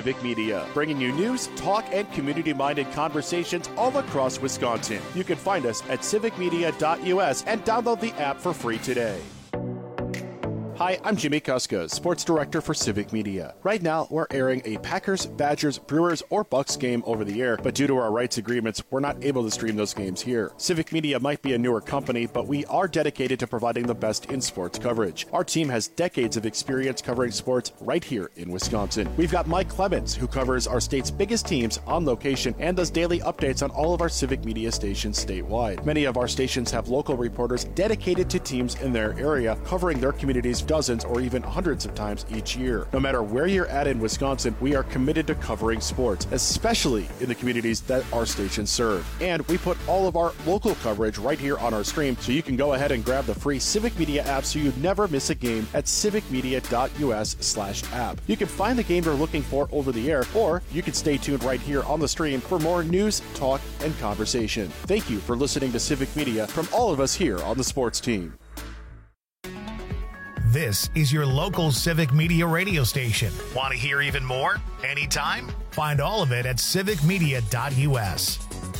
Civic Media, bringing you news, talk, and community-minded conversations all across Wisconsin. You can find us at civicmedia.us and download the app for free today. Hi, I'm Jimmy Kuska, Sports Director for Civic Media. Right now, we're airing a Packers, Badgers, Brewers, or Bucks game over the air, but due to our rights agreements, we're not able to stream those games here. Civic Media might be a newer company, but we are dedicated to providing the best in sports coverage. Our team has decades of experience covering sports right here in Wisconsin. We've got Mike Clemens, who covers our state's biggest teams on location and does daily updates on all of our Civic Media stations statewide. Many of our stations have local reporters dedicated to teams in their area, covering their communities dozens or even hundreds of times each year. No matter where you're at in Wisconsin, we are committed to covering sports, especially in the communities that our stations serve. And we put all of our local coverage right here on our stream, so you can go ahead and grab the free Civic Media app so you never miss a game at civicmedia.us/app. You can find the game you're looking for over the air, or you can stay tuned right here on the stream for more news, talk, and conversation. Thank you for listening to Civic Media from all of us here on the sports team. This is your local Civic Media radio station. Want to hear even more? Anytime? Find all of it at civicmedia.us.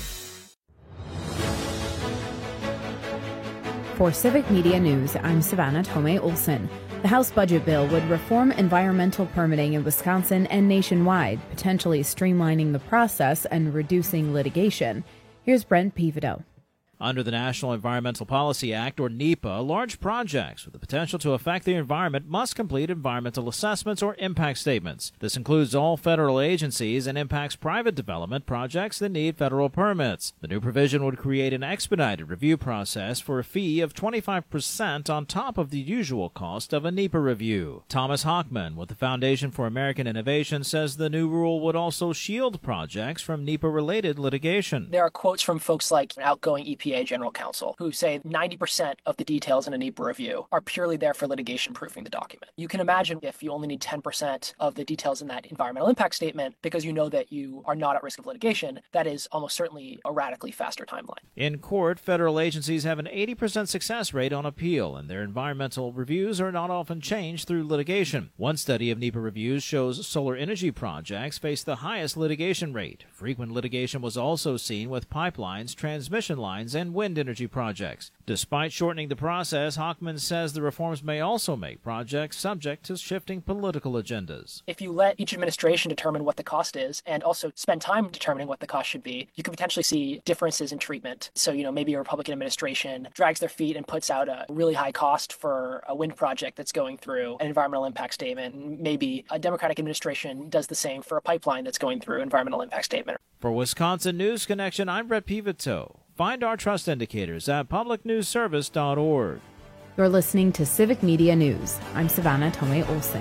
For Civic Media News, I'm Savannah Tomei Olson. The House budget bill would reform environmental permitting in Wisconsin and nationwide, potentially streamlining the process and reducing litigation. Here's Brent Pivotal. Under the National Environmental Policy Act, or NEPA, large projects with the potential to affect the environment must complete environmental assessments or impact statements. This includes all federal agencies and impacts private development projects that need federal permits. The new provision would create an expedited review process for a fee of 25% on top of the usual cost of a NEPA review. Thomas Hockman with the Foundation for American Innovation says the new rule would also shield projects from NEPA-related litigation. There are quotes from folks like outgoing EPA General Counsel who say 90% of the details in a NEPA review are purely there for litigation proofing the document. You can imagine if you only need 10% of the details in that environmental impact statement because you know that you are not at risk of litigation, that is almost certainly a radically faster timeline. In court, federal agencies have an 80% success rate on appeal, and their environmental reviews are not often changed through litigation. One study of NEPA reviews shows solar energy projects face the highest litigation rate. Frequent litigation was also seen with pipelines, transmission lines, and wind energy projects. Despite shortening the process, Hockman says the reforms may also make projects subject to shifting political agendas. If you let each administration determine what the cost is and also spend time determining what the cost should be, you could potentially see differences in treatment. So, maybe a Republican administration drags their feet and puts out a really high cost for a wind project that's going through an environmental impact statement. And maybe a Democratic administration does the same for a pipeline that's going through environmental impact statement. For Wisconsin News Connection, I'm Brett Pivotal. Find our trust indicators at publicnewsservice.org. You're listening to Civic Media News. I'm Savannah Tomei Olson.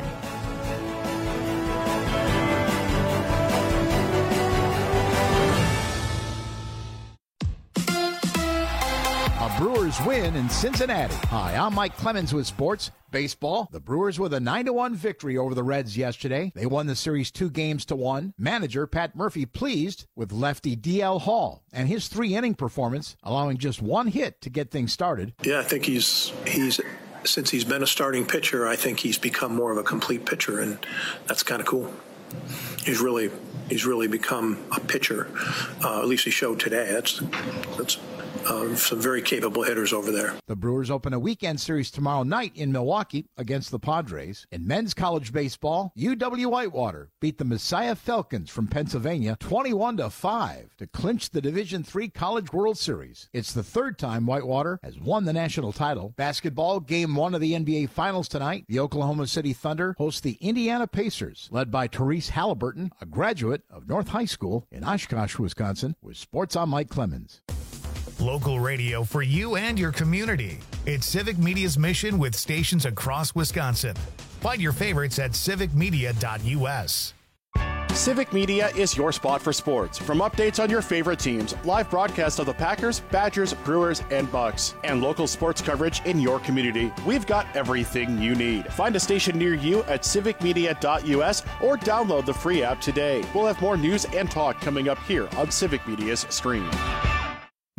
A Brewers win in Cincinnati. Hi, I'm Mike Clemens with sports. Baseball, the Brewers with a 9-1 victory over the Reds yesterday. They won the series 2-1. Manager Pat Murphy pleased with lefty DL Hall and his 3-inning performance, allowing just one hit to get things started. Yeah, I think he's since he's been a starting pitcher, I think he's become more of a complete pitcher, and that's kind of cool. He's really become a pitcher. At least he showed today. That's some very capable hitters over there. The Brewers open a weekend series tomorrow night in Milwaukee against the Padres. In men's college baseball, UW-Whitewater beat the Messiah Falcons from Pennsylvania 21-5 to clinch the Division III College World Series. It's the third time Whitewater has won the national title. Basketball, Game 1 of the NBA Finals tonight. The Oklahoma City Thunder host the Indiana Pacers, led by Therese Halliburton, a graduate of North High School in Oshkosh, Wisconsin. With sports, I'm Mike Clemens. Local radio for you and your community. It's Civic Media's mission with stations across Wisconsin. Find your favorites at civicmedia.us. Civic Media is your spot for sports. From updates on your favorite teams, live broadcasts of the Packers, Badgers, Brewers, and Bucks, and local sports coverage in your community, we've got everything you need. Find a station near you at civicmedia.us or download the free app today. We'll have more news and talk coming up here on Civic Media's stream.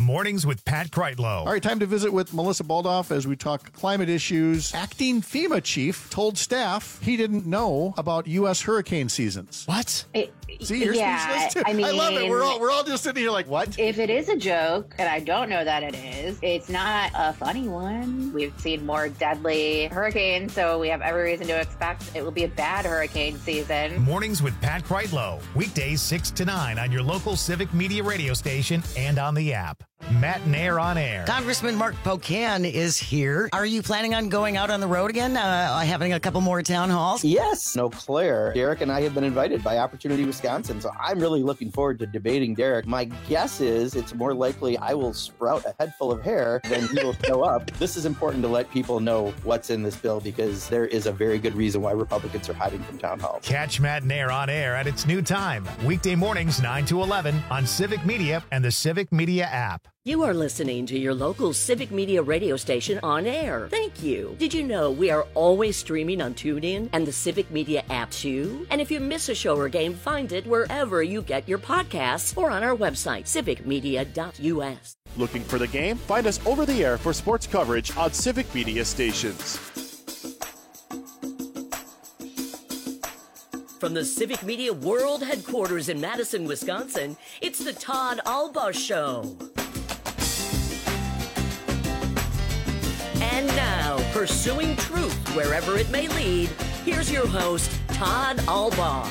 Mornings with Pat Kreitlow. All right, time to visit with Melissa Baldoff as we talk climate issues. Acting FEMA chief told staff he didn't know about U.S. hurricane seasons. What? See, you're speechless too. I mean, I love it. We're all just sitting here like, what? If it is a joke, and I don't know that it is, it's not a funny one. We've seen more deadly hurricanes, so we have every reason to expect it will be a bad hurricane season. Mornings with Pat Kreitlow. Weekdays 6 to 9 on your local Civic Media radio station and on the app. Matt and Air on Air. Congressman Mark Pocan is here. Are you planning on going out on the road again, having a couple more town halls? Yes. Eau Claire. Derek and I have been invited by Opportunity Wisconsin, so I'm really looking forward to debating Derek. My guess is it's more likely I will sprout a head full of hair than he will show up. This is important to let people know what's in this bill because there is a very good reason why Republicans are hiding from town halls. Catch Matt and Air on Air at its new time. Weekday mornings 9 to 11 on Civic Media and the Civic Media app. You are listening to your local Civic Media radio station on air. Thank you. Did you know we are always streaming on TuneIn and the Civic Media app too? And if you miss a show or game, find it wherever you get your podcasts or on our website, civicmedia.us. Looking for the game? Find us over the air for sports coverage on Civic Media stations. From the Civic Media World Headquarters in Madison, Wisconsin, it's the Todd Albaugh Show. And now, pursuing truth wherever it may lead, here's your host, Todd Albaugh.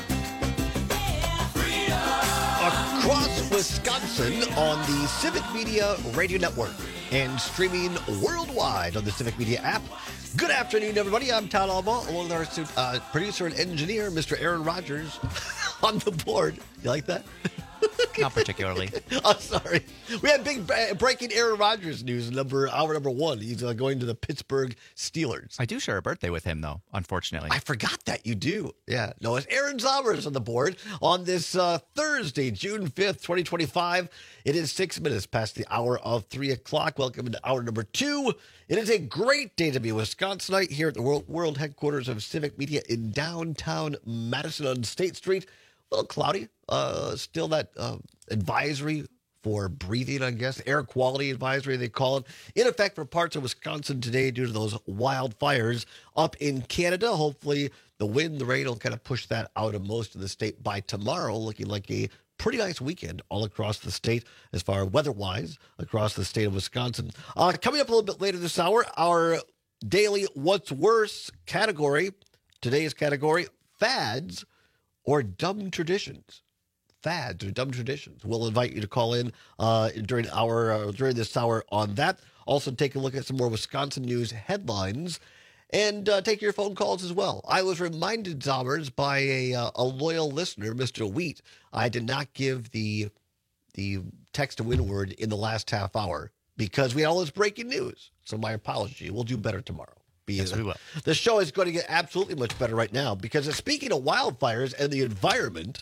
Across Wisconsin on the Civic Media Radio Network and streaming worldwide on the Civic Media app. Good afternoon, everybody. I'm Todd Albaugh, along with our producer and engineer, Mr. Aaron Rodgers, on the board. You like that? Not particularly. Oh, sorry. We had big breaking Aaron Rodgers news, hour number one. He's going to the Pittsburgh Steelers. I do share a birthday with him, though, unfortunately. I forgot that you do. Yeah. No, it's Aaron Zommers on the board on this Thursday, June 5th, 2025. It is 6 minutes past the hour of 3 o'clock. Welcome to hour number 2. It is a great day to be a Wisconsinite here at the world headquarters of Civic Media in downtown Madison on State Street. A little cloudy. Still that advisory for breathing, I guess. Air quality advisory, they call it. In effect for parts of Wisconsin today due to those wildfires up in Canada. Hopefully the wind, the rain will kind of push that out of most of the state by tomorrow. Looking like a pretty nice weekend all across the state as far as weather-wise across the state of Wisconsin. Coming up a little bit later this hour, our daily What's Worse category. Today's category, fads or dumb traditions. Fads or dumb traditions. We'll invite you to call in during this hour on that. Also take a look at some more Wisconsin news headlines and take your phone calls as well. I was reminded, Zommers, by a loyal listener, Mr. Wheat, I did not give the text to win word in the last half hour because we had all this breaking news. So my apology. We'll do better tomorrow. Yes, we will. The show is going to get absolutely much better right now because speaking of wildfires and the environment,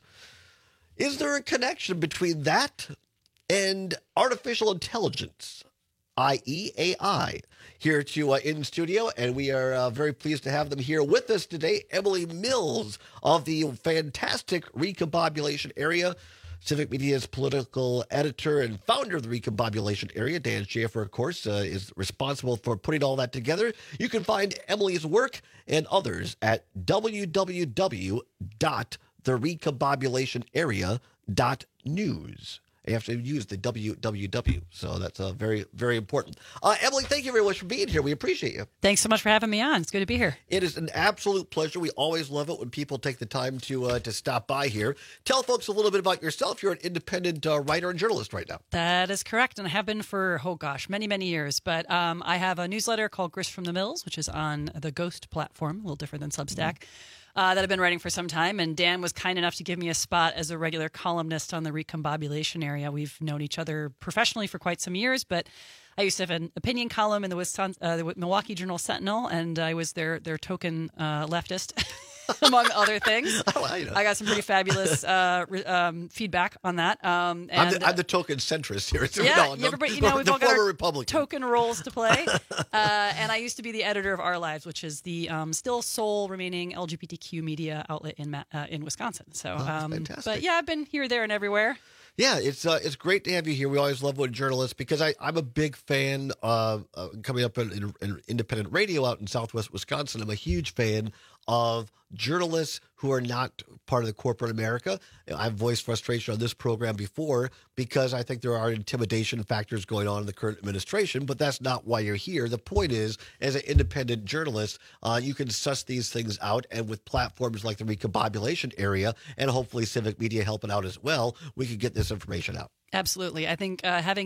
is there a connection between that and artificial intelligence, i.e. AI? Here to in studio, and we are very pleased to have them here with us today. Emily Mills of the fantastic Recombobulation Area, Civic Media's political editor and founder of the Recombobulation Area. Dan Schaefer, of course, is responsible for putting all that together. You can find Emily's work and others at www.therecombobulationarea.news. You have to use the www, so that's very, very important. Emily, thank you very much for being here. We appreciate you. Thanks so much for having me on. It's good to be here. It is an absolute pleasure. We always love it when people take the time to stop by here. Tell folks a little bit about yourself. You're an independent writer and journalist right now. That is correct, and I have been for, many, many years. But I have a newsletter called Grist from the Mills, which is on the Ghost platform, a little different than Substack. That I've been writing for some time, and Dan was kind enough to give me a spot as a regular columnist on the Recombobulation Area. We've known each other professionally for quite some years, but I used to have an opinion column in the Milwaukee Journal-Sentinel, and I was their token leftist, among other things. I got some pretty fabulous feedback on that. I'm the token centrist here. Everybody, we've all got our token roles to play. And I used to be the editor of Our Lives, which is the still sole remaining LGBTQ media outlet in Wisconsin. So, fantastic. But yeah, I've been here, there, and everywhere. Yeah, it's great to have you here. We always love when journalists, because I'm a big fan of coming up in independent radio out in Southwest Wisconsin. I'm a huge fan of journalists who are not part of the corporate America. I've voiced frustration on this program before because I think there are intimidation factors going on in the current administration, but that's not why you're here. The point is, as an independent journalist, you can suss these things out, and with platforms like the Recombobulation Area and hopefully Civic Media helping out as well, we can get this information out. Absolutely. I think having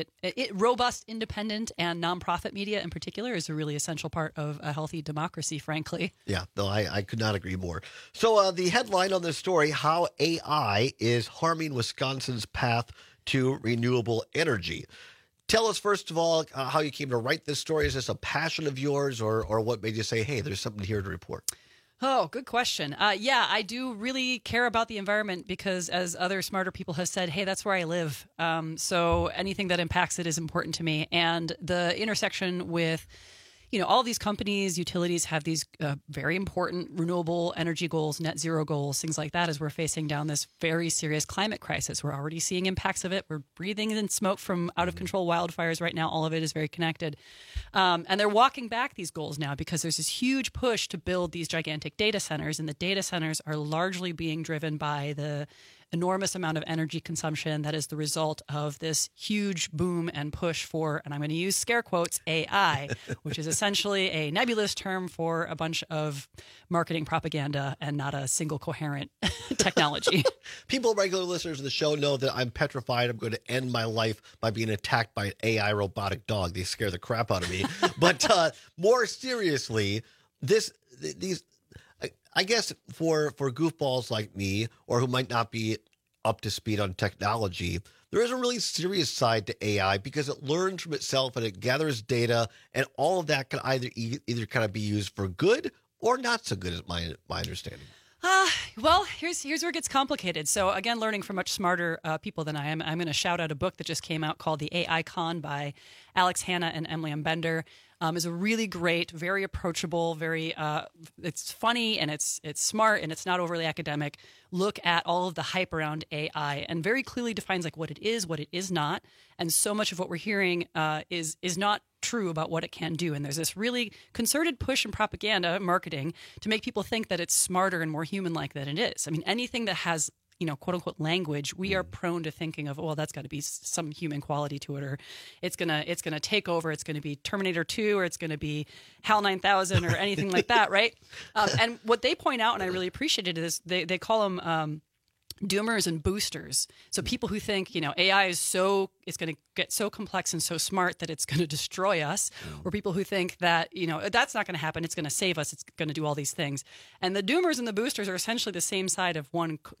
robust, independent, and nonprofit media in particular is a really essential part of a healthy democracy, frankly. Yeah, no, I could not agree more. So the headline on this story, how AI is harming Wisconsin's path to renewable energy. Tell us, first of all, how you came to write this story. Is this a passion of yours, or what made you say, hey, there's something here to report? Oh, good question. Yeah, I do really care about the environment because, as other smarter people have said, hey, that's where I live. So anything that impacts it is important to me. And the intersection with, all these companies, utilities have these very important renewable energy goals, net zero goals, things like that, as we're facing down this very serious climate crisis. We're already seeing impacts of it. We're breathing in smoke from out of control wildfires right now. All of it is very connected. And they're walking back these goals now because there's this huge push to build these gigantic data centers. And the data centers are largely being driven by the enormous amount of energy consumption that is the result of this huge boom and push for, and I'm going to use scare quotes, AI, which is essentially a nebulous term for a bunch of marketing propaganda and not a single coherent technology. People, regular listeners of the show, know that I'm petrified I'm going to end my life by being attacked by an AI robotic dog. They scare the crap out of me. But more seriously, these I guess for goofballs like me, or who might not be up to speed on technology, there is a really serious side to AI because it learns from itself and it gathers data, and all of that can either kind of be used for good or not so good, is my understanding. Well, here's where it gets complicated. So again, learning from much smarter people than I am, I'm going to shout out a book that just came out called The AI Con by Alex Hanna and Emily M. Bender. Is a really great, very approachable, very it's funny and it's smart and it's not overly academic look at all of the hype around AI, and very clearly defines like what it is not, and so much of what we're hearing is not true about what it can do. And there's this really concerted push in propaganda marketing to make people think that it's smarter and more human-like than it is. I mean, anything that has quote unquote language, we are prone to thinking of, well, that's got to be some human quality to it, or it's gonna take over. It's gonna be Terminator 2, or it's gonna be HAL 9000, or anything like that, right? And what they point out, and I really appreciated it, is they call them doomers and boosters. So people who think, AI it's going to get so complex and so smart that it's going to destroy us, or people who think that, that's not going to happen. It's going to save us. It's going to do all these things. And the doomers and the boosters are essentially the same side of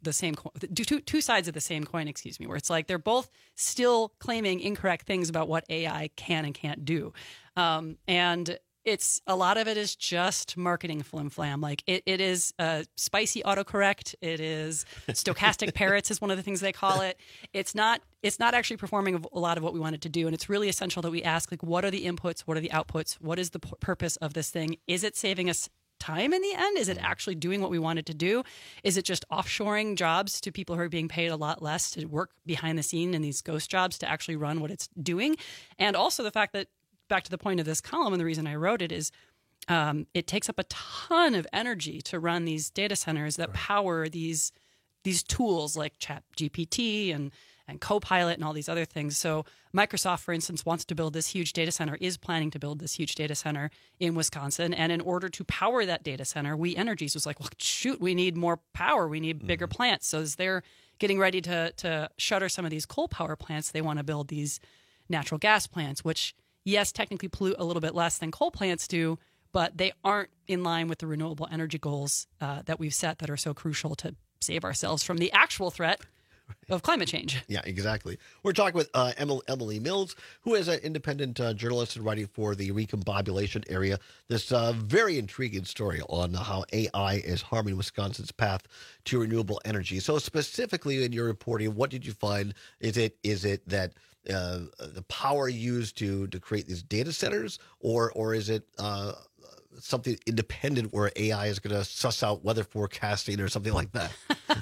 two sides of the same coin, where it's like they're both still claiming incorrect things about what AI can and can't do. And a lot of it is just marketing flim-flam. Like it is spicy autocorrect. It is stochastic parrots is one of the things they call it. It's not actually performing a lot of what we want it to do. And it's really essential that we ask, like, what are the inputs? What are the outputs? What is the purpose of this thing? Is it saving us time in the end? Is it actually doing what we want it to do? Is it just offshoring jobs to people who are being paid a lot less to work behind the scene in these ghost jobs to actually run what it's doing? And also the fact that, back to the point of this column, and the reason I wrote it is it takes up a ton of energy to run these data centers that power these tools like ChatGPT and Copilot and all these other things. So Microsoft, for instance, wants to build this huge data center, is planning to build this huge data center in Wisconsin. And in order to power that data center, We Energies was like, well, shoot, we need more power. We need bigger plants. So as they're getting ready to shutter some of these coal power plants, they want to build these natural gas plants, which, yes, technically pollute a little bit less than coal plants do, but they aren't in line with the renewable energy goals that we've set that are so crucial to save ourselves from the actual threat of climate change. Yeah, exactly. We're talking with Emily Mills, who is an independent journalist and writing for the Recombobulation Area. This very intriguing story on how AI is harming Wisconsin's path to renewable energy. So specifically in your reporting, what did you find? Is it that the power used to create these data centers, or is it something independent where AI is going to suss out weather forecasting or something like that.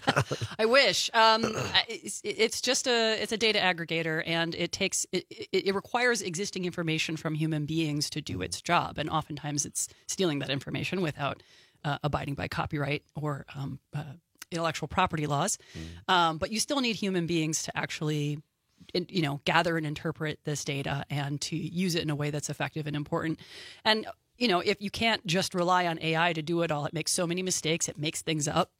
I wish. It's just it's a data aggregator, and it requires existing information from human beings to do its job, and oftentimes it's stealing that information without abiding by copyright or intellectual property laws. But you still need human beings to actually, gather and interpret this data and to use it in a way that's effective and important. And if you can't just rely on AI to do it all, it makes so many mistakes. It makes things up.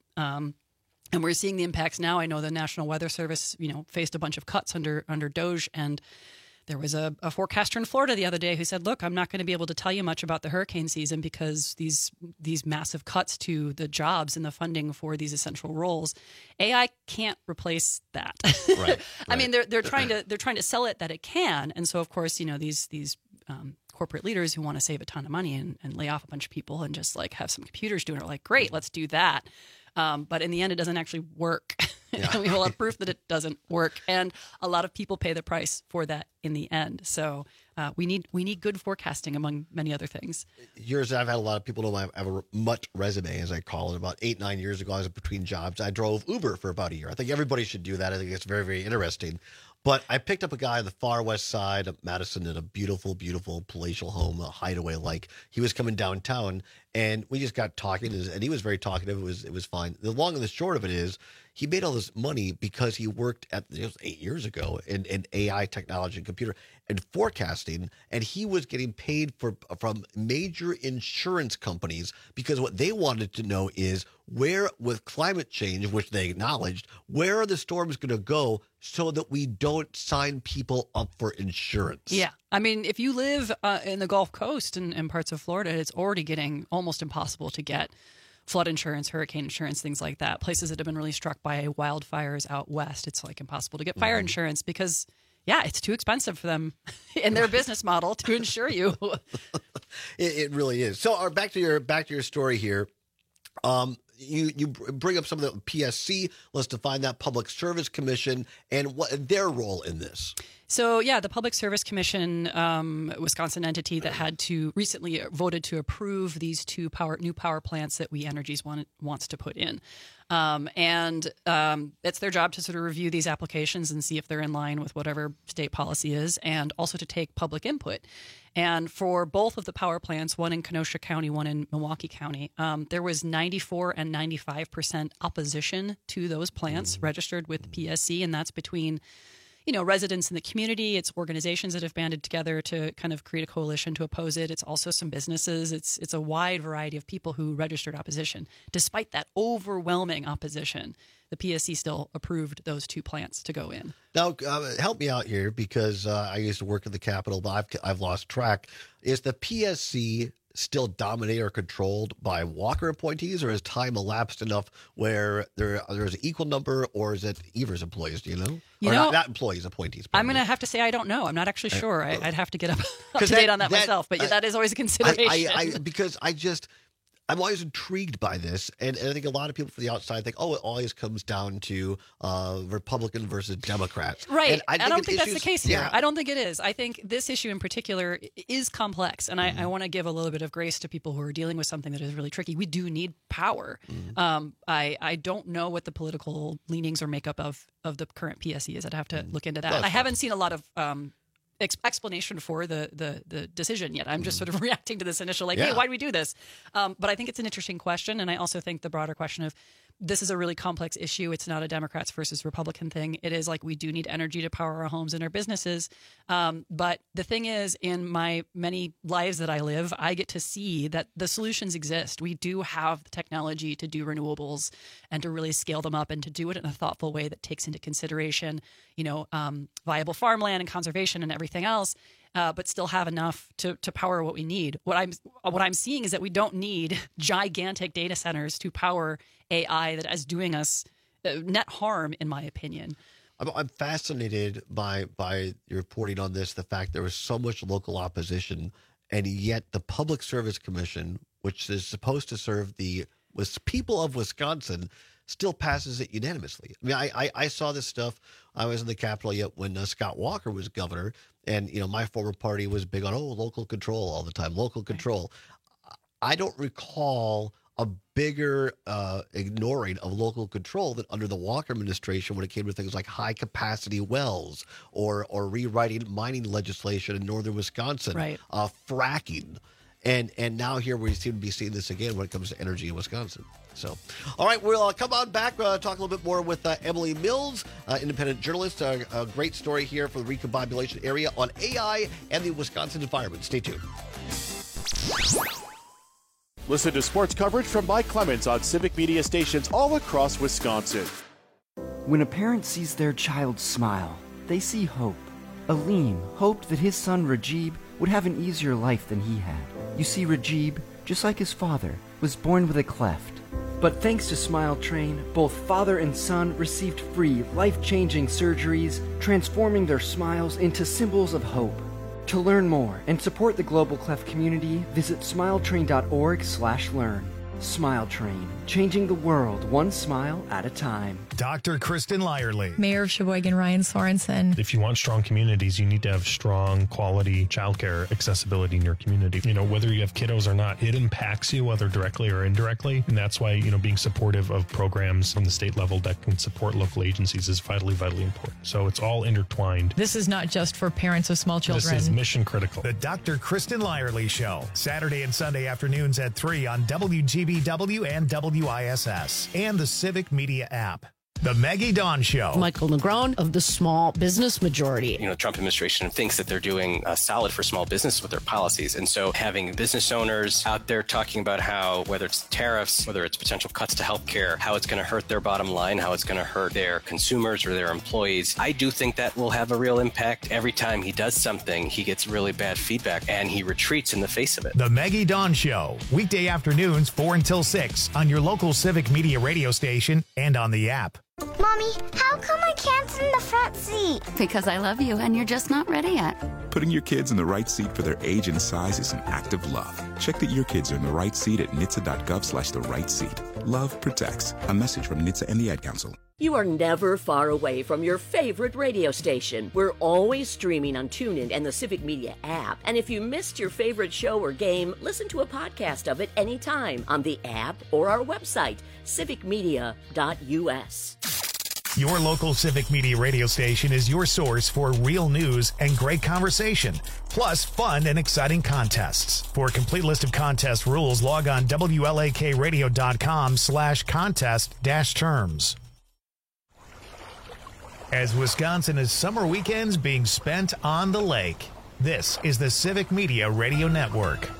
And we're seeing the impacts now. I know the National Weather Service, faced a bunch of cuts under DOGE, and there was a forecaster in Florida the other day who said, "Look, I'm not going to be able to tell you much about the hurricane season because these massive cuts to the jobs and the funding for these essential roles, AI can't replace that." Right. I mean, they're trying to sell it that it can, and so of course, these corporate leaders who want to save a ton of money and lay off a bunch of people and just like have some computers doing it, are like, great, let's do that. But in the end, it doesn't actually work. We will have proof that it doesn't work, and a lot of people pay the price for that in the end. So we need good forecasting, among many other things. I've had a lot of people know I have a mutt resume, as I call it. About 8-9 years ago, I was between jobs. I drove Uber for about a year. I think everybody should do that. I think it's very, very interesting. But I picked up a guy on the far west side of Madison in a beautiful, beautiful palatial home, a hideaway. Like, he was coming downtown, and we just got talking, and he was very talkative. It was fine. The long and the short of it is, he made all this money because he worked it was 8 years ago in AI technology and computer and forecasting, and he was getting paid from major insurance companies because what they wanted to know is where, with climate change, which they acknowledged, where are the storms going to go so that we don't sign people up for insurance? Yeah. I mean, if you live in the Gulf Coast and parts of Florida, it's already getting almost impossible to get flood insurance, hurricane insurance, things like that. Places that have been really struck by wildfires out west, it's like impossible to get fire insurance because, it's too expensive for them in their business model to insure you. It really is. So back to your story here. You bring up some of the PSC. Let's define that, Public Service Commission, and what their role in this. So, the Public Service Commission, Wisconsin entity that had to recently voted to approve these two new power plants that We Energies wants to put in. It's their job to sort of review these applications and see if they're in line with whatever state policy is, and also to take public input. And for both of the power plants, one in Kenosha County, one in Milwaukee County, there was 94 and 95% opposition to those plants registered with PSC, and that's between residents in the community. It's organizations that have banded together to kind of create a coalition to oppose it. It's also some businesses. It's a wide variety of people who registered opposition. Despite that overwhelming opposition, the PSC still approved those two plants to go in. Now, help me out here because I used to work at the Capitol, but I've lost track. Is the PSC still dominated or controlled by Walker appointees, or has time elapsed enough where there's an equal number, or is it Evers employees? Do you know? Not employees, appointees. I'm going to have to say I don't know. I'm not actually sure. I'd have to get up to date on that myself, but that is always a consideration. Because I'm always intrigued by this, and I think a lot of people from the outside think, it always comes down to Republican versus Democrat. Right. And I don't think that's the case here. Yeah. I don't think it is. I think this issue in particular is complex, and I want to give a little bit of grace to people who are dealing with something that is really tricky. We do need power. I don't know what the political leanings or makeup of the current PSC is. I'd have to look into that. I haven't seen a lot of explanation for the decision yet. I'm just sort of reacting to this initial hey, why do we do this? But I think it's an interesting question, and I also think the broader question of this is a really complex issue. It's not a Democrats versus Republican thing. It is like we do need energy to power our homes and our businesses. But the thing is, in my many lives that I live, I get to see that the solutions exist. We do have the technology to do renewables and to really scale them up and to do it in a thoughtful way that takes into consideration, viable farmland and conservation and everything else. But still have enough to power what we need. What I'm seeing is that we don't need gigantic data centers to power AI that is doing us net harm, in my opinion. I'm fascinated by your reporting on this, the fact there was so much local opposition, and yet the Public Service Commission, which is supposed to serve the people of Wisconsin, still passes it unanimously. I mean, I saw this stuff. I was in the Capitol yet when Scott Walker was governor, and my former party was big on local control all the time, local control. I don't recall a bigger ignoring of local control than under the Walker administration when it came to things like high-capacity wells or rewriting mining legislation in northern Wisconsin, right. Fracking. And now here we seem to be seeing this again when it comes to energy in Wisconsin. So, all right, we'll come on back, talk a little bit more with Emily Mills, independent journalist. A great story here for the recombobulation area on AI and the Wisconsin environment. Stay tuned. Listen to sports coverage from Mike Clemens on Civic Media stations all across Wisconsin. When a parent sees their child smile, they see hope. Aleem hoped that his son Rajib would have an easier life than he had. You see, Rajib, just like his father, was born with a cleft. But thanks to Smile Train, both father and son received free, life-changing surgeries, transforming their smiles into symbols of hope. To learn more and support the Global Cleft community, visit smiletrain.org/learn. Smile Train, changing the world one smile at a time. Dr. Kristen Lyerly. Mayor of Sheboygan, Ryan Sorensen. If you want strong communities, you need to have strong, quality childcare accessibility in your community. You know, whether you have kiddos or not, it impacts you, whether directly or indirectly. And that's why, you know, being supportive of programs from the state level that can support local agencies is vitally, vitally important. So it's all intertwined. This is not just for parents of small children. This is mission critical. The Dr. Kristen Lyerly Show, Saturday and Sunday afternoons at 3 on WGBW and WISS, and the Civic Media app. The Maggie Dawn Show. Michael Negron of the Small Business Majority. You know, the Trump administration thinks that they're doing solid for small business with their policies. And so having business owners out there talking about how, whether it's tariffs, whether it's potential cuts to healthcare, how it's going to hurt their bottom line, how it's going to hurt their consumers or their employees, I do think that will have a real impact. Every time he does something, he gets really bad feedback and he retreats in the face of it. The Maggie Dawn Show, weekday afternoons 4 until 6 on your local Civic Media radio station and on the app. Mommy, how come I can't sit in the front seat? Because I love you and you're just not ready yet. Putting your kids in the right seat for their age and size is an act of love. Check that your kids are in the right seat at nhtsa.gov/the right seat. Love protects. A message from NHTSA and the Ad Council. You are never far away from your favorite radio station. We're always streaming on TuneIn and the Civic Media app. And if you missed your favorite show or game, listen to a podcast of it anytime on the app or our website, civicmedia.us. Your local Civic Media radio station is your source for real news and great conversation, plus fun and exciting contests. For a complete list of contest rules, log on WLAKradio.com/contest-terms. As Wisconsin is summer weekends being spent on the lake, this is the Civic Media Radio Network.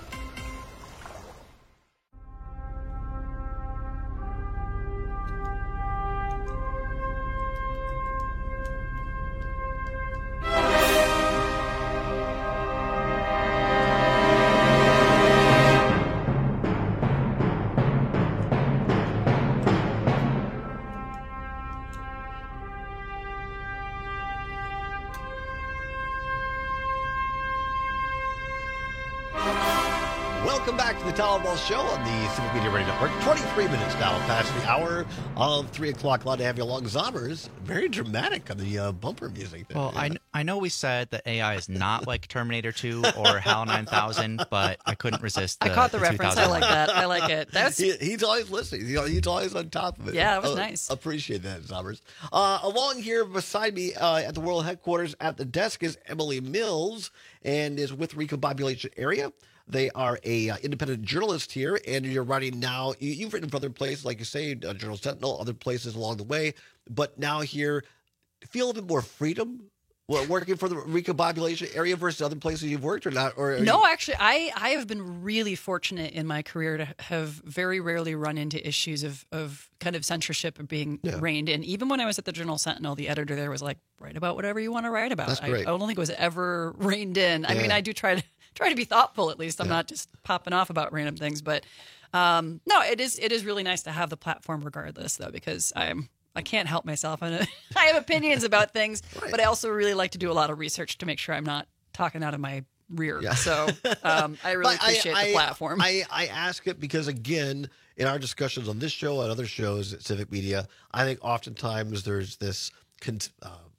Welcome back to the Towerball Show on the Civic Media Radio Network. 23 minutes now past the hour of 3 o'clock. Glad to have you along. Zombers, very dramatic on the bumper music there. Well, yeah. I know we said that AI is not like Terminator 2 or HAL 9000, but I couldn't resist I caught the reference. I like that. I like it. He's always listening. He's always on top of it. Yeah, that was nice. Appreciate that, Zombers. Along here beside me at the World Headquarters at the desk is Emily Mills and is with Recombobulation Area. They are a independent journalist here, and you're writing now. You've written for other places, like you say, Journal Sentinel, other places along the way. But now here, feel a little bit more freedom working for the Recombobulation Area versus other places you've worked or not? No, actually, I have been really fortunate in my career to have very rarely run into issues of kind of censorship or being reined in. Even when I was at the Journal Sentinel, the editor there was like, write about whatever you want to write about. That's great. I don't think it was ever reined in. I mean, I do try to be thoughtful, at least. I'm not just popping off about random things. But no, it is really nice to have the platform regardless, though, because I can't help myself. I have opinions about things, but I also really like to do a lot of research to make sure I'm not talking out of my rear. Yeah. So I really appreciate the platform. I ask it because, again, in our discussions on this show and other shows at Civic Media, I think oftentimes there's this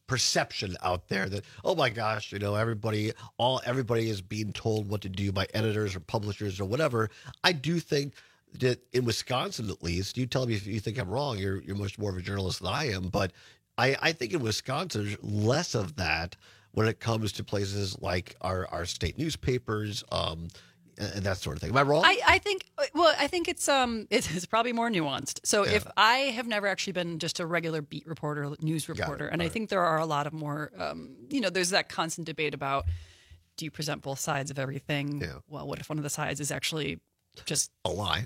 perception out there that, oh my gosh, everybody is being told what to do by editors or publishers or whatever. I do think that in Wisconsin, at least, you tell me if you think I'm wrong. You're much more of a journalist than I am, but I think in Wisconsin, there's less of that when it comes to places like our state newspapers, and that sort of thing. Am I wrong? I think it's probably more nuanced. So if I have never actually been just a regular beat reporter, news reporter, and I think there are a lot of more, there's that constant debate about, do you present both sides of everything? Yeah. Well, what if one of the sides is actually just a lie,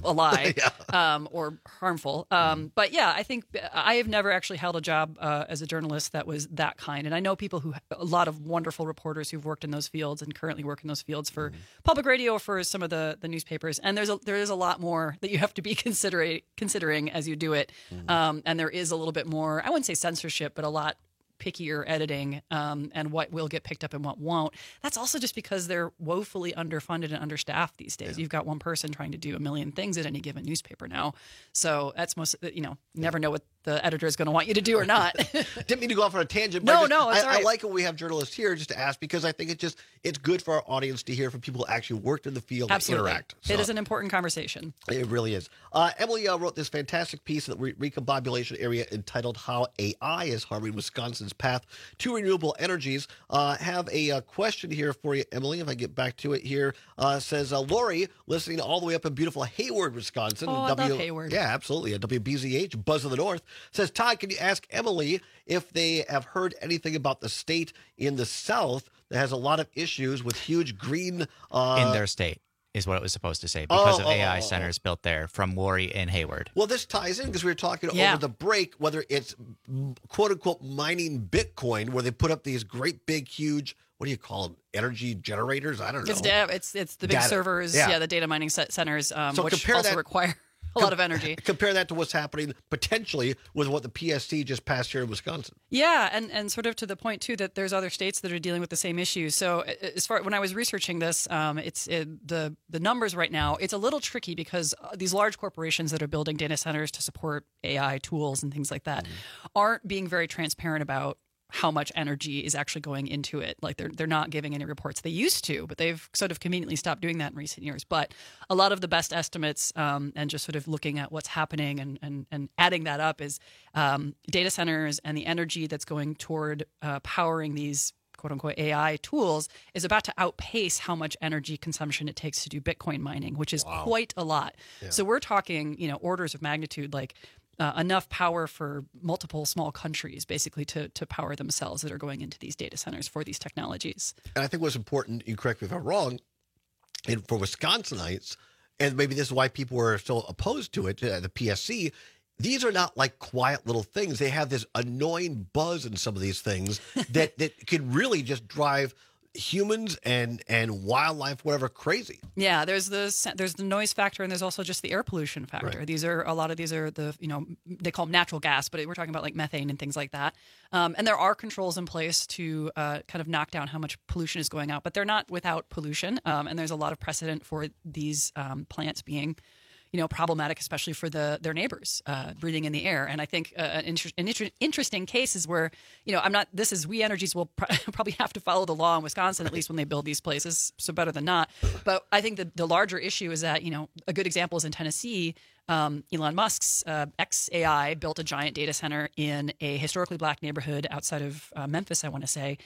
or harmful. But yeah, I think I have never actually held a job as a journalist that was that kind. And I know a lot of wonderful reporters who've worked in those fields and currently work in those fields for public radio, for some of the newspapers. And there is a lot more that you have to be considering as you do it. And there is a little bit more, I wouldn't say censorship, but a lot pickier editing and what will get picked up and what won't. That's also just because they're woefully underfunded and understaffed these days. You've got one person trying to do a million things at any given newspaper now. So that's never know what the editor is going to want you to do or not. Didn't mean to go off on a tangent. No, but it's all right. I like when we have journalists here just to ask, because I think it's good for our audience to hear from people who actually worked in the field and interact. It is an important conversation. It really is. Emily wrote this fantastic piece in the Recombobulation area entitled How AI is Harming Wisconsin's Path to Renewable Energies. Have a question here for you, Emily, if I get back to it here. Says, Lori, listening all the way up in beautiful Hayward, Wisconsin. Oh, I love Hayward. Yeah, absolutely. At WBZH, Buzz of the North. Says, Todd, can you ask Emily if they have heard anything about the state in the South that has a lot of issues with huge green... in their state is what it was supposed to say, because of AI centers built there from Worry and Hayward. Well, this ties in because we were talking over the break, whether it's quote-unquote mining Bitcoin, where they put up these great big, huge... What do you call them? Energy generators? I don't know. It's the big servers, the data mining centers, which also require a lot of energy. Compare that to what's happening potentially with what the PSC just passed here in Wisconsin. Yeah, and sort of to the point too that there's other states that are dealing with the same issues. So as far when I was researching this, the numbers right now. It's a little tricky because these large corporations that are building data centers to support AI tools and things like that aren't being very transparent about how much energy is actually going into it. Like they're not giving any reports. They used to, but they've sort of conveniently stopped doing that in recent years. But a lot of the best estimates and just sort of looking at what's happening and adding that up is data centers and the energy that's going toward powering these quote-unquote AI tools is about to outpace how much energy consumption it takes to do Bitcoin mining, which is quite a lot. Yeah. So we're talking, orders of magnitude like enough power for multiple small countries basically to power themselves that are going into these data centers for these technologies. And I think what's important, you correct me if I'm wrong, and for Wisconsinites, and maybe this is why people were so opposed to it, the PSC, these are not like quiet little things. They have this annoying buzz in some of these things that can really just drive humans and wildlife, whatever, crazy. Yeah, there's the noise factor, and there's also just the air pollution factor. Right. A lot of these are the they call them natural gas, but we're talking about like methane and things like that. And there are controls in place to kind of knock down how much pollution is going out, but they're not without pollution. And there's a lot of precedent for these plants being problematic, especially for their neighbors breathing in the air. And I think an interesting case is where, We Energies will probably have to follow the law in Wisconsin, at least when they build these places, so better than not. But I think the larger issue is that, a good example is in Tennessee. Elon Musk's xAI built a giant data center in a historically black neighborhood outside of Memphis, I want to say,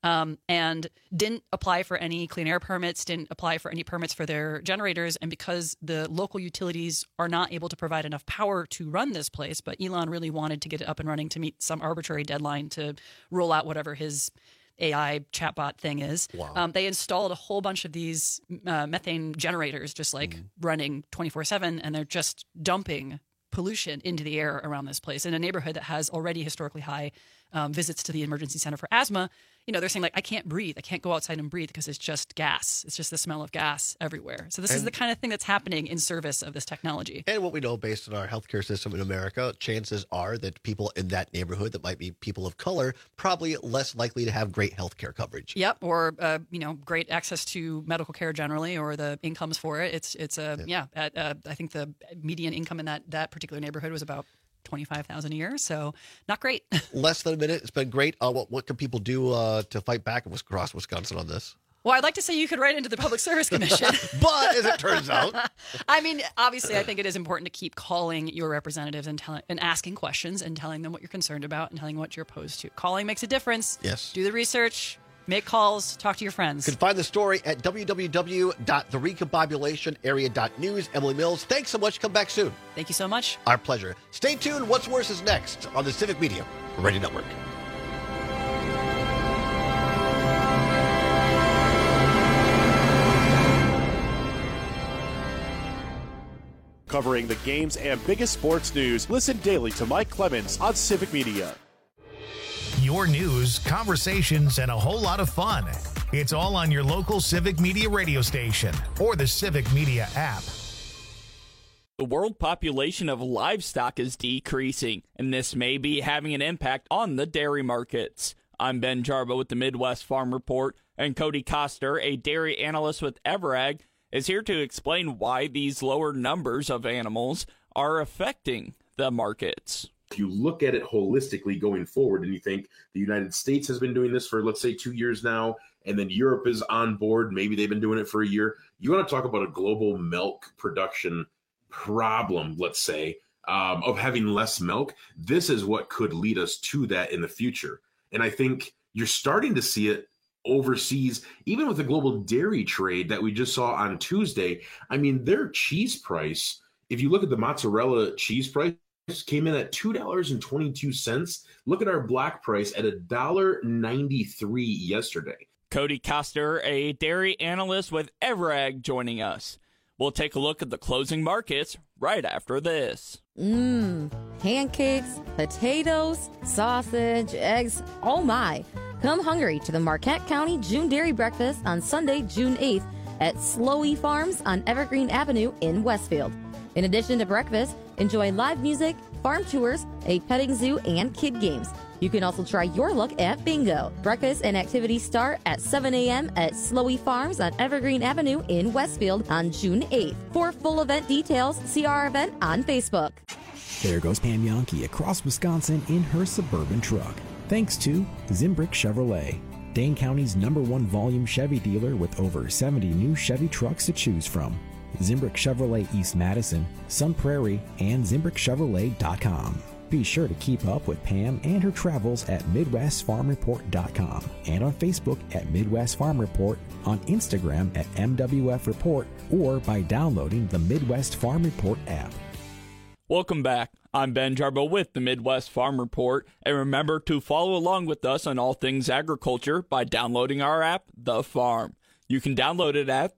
and didn't apply for any clean air permits, didn't apply for any permits for their generators. And because the local utilities are not able to provide enough power to run this place, but Elon really wanted to get it up and running to meet some arbitrary deadline to roll out whatever his AI chatbot thing is. Wow. They installed a whole bunch of these methane generators just running 24/7, and they're just dumping pollution into the air around this place in a neighborhood that has already historically high visits to the emergency center for asthma. They're saying I can't breathe. I can't go outside and breathe because it's just gas. It's just the smell of gas everywhere. So this is the kind of thing that's happening in service of this technology. And what we know based on our healthcare system in America, chances are that people in that neighborhood that might be people of color probably less likely to have great healthcare coverage. Yep, or great access to medical care generally, or the incomes for it. I think the median income in that particular neighborhood was about $25,000 a year. So not great. Less than a minute. It's been great. What can people do to fight back across Wisconsin on this? Well, I'd like to say you could write into the Public Service Commission. But as it turns out. I mean, obviously, I think it is important to keep calling your representatives and asking questions and telling them what you're concerned about and telling them what you're opposed to. Calling makes a difference. Yes. Do the research. Make calls. Talk to your friends. You can find the story at www.therecombobulationarea.news. Emily Mills, thanks so much. Come back soon. Thank you so much. Our pleasure. Stay tuned. What's Worse is next on the Civic Media Radio Network. Covering the games and biggest sports news, listen daily to Mike Clemens on Civic Media. Your news, conversations, and a whole lot of fun. It's all on your local Civic Media radio station or the Civic Media app. The world population of livestock is decreasing, and this may be having an impact on the dairy markets. I'm Ben Jarbo with the Midwest Farm Report, and Cody Koster, a dairy analyst with Everag, is here to explain why these lower numbers of animals are affecting the markets. If you look at it holistically going forward and you think the United States has been doing this for, let's say, 2 years now, and then Europe is on board, maybe they've been doing it for a year. You want to talk about a global milk production problem, let's say, of having less milk. This is what could lead us to that in the future. And I think you're starting to see it overseas, even with the global dairy trade that we just saw on Tuesday. I mean, their cheese price, if you look at the mozzarella cheese price, came in at $2.22. Look at our black price at $1.93 yesterday. Cody Koster, a dairy analyst with Everag, joining us. We'll take a look at the closing markets right after this. Pancakes, potatoes, sausage, eggs, oh my. Come hungry to the Marquette County June Dairy Breakfast on Sunday, June 8th at Slowey Farms on Evergreen Avenue in Westfield. In addition to breakfast, enjoy live music, farm tours, a petting zoo, and kid games. You can also try your luck at bingo. Breakfast and activities start at 7 a.m. at Slowey Farms on Evergreen Avenue in Westfield on June 8th. For full event details, see our event on Facebook. There goes Pam Yonke across Wisconsin in her Suburban truck. Thanks to Zimbrick Chevrolet, Dane County's #1 volume Chevy dealer with over 70 new Chevy trucks to choose from. Zimbrick Chevrolet East Madison, Sun Prairie, and ZimbrickChevrolet.com. Be sure to keep up with Pam and her travels at MidwestFarmReport.com and on Facebook at Midwest Farm Report, on Instagram at MWF Report, or by downloading the Midwest Farm Report app. Welcome back. I'm Ben Jarbo with the Midwest Farm Report, and remember to follow along with us on all things agriculture by downloading our app, The Farm. You can download it at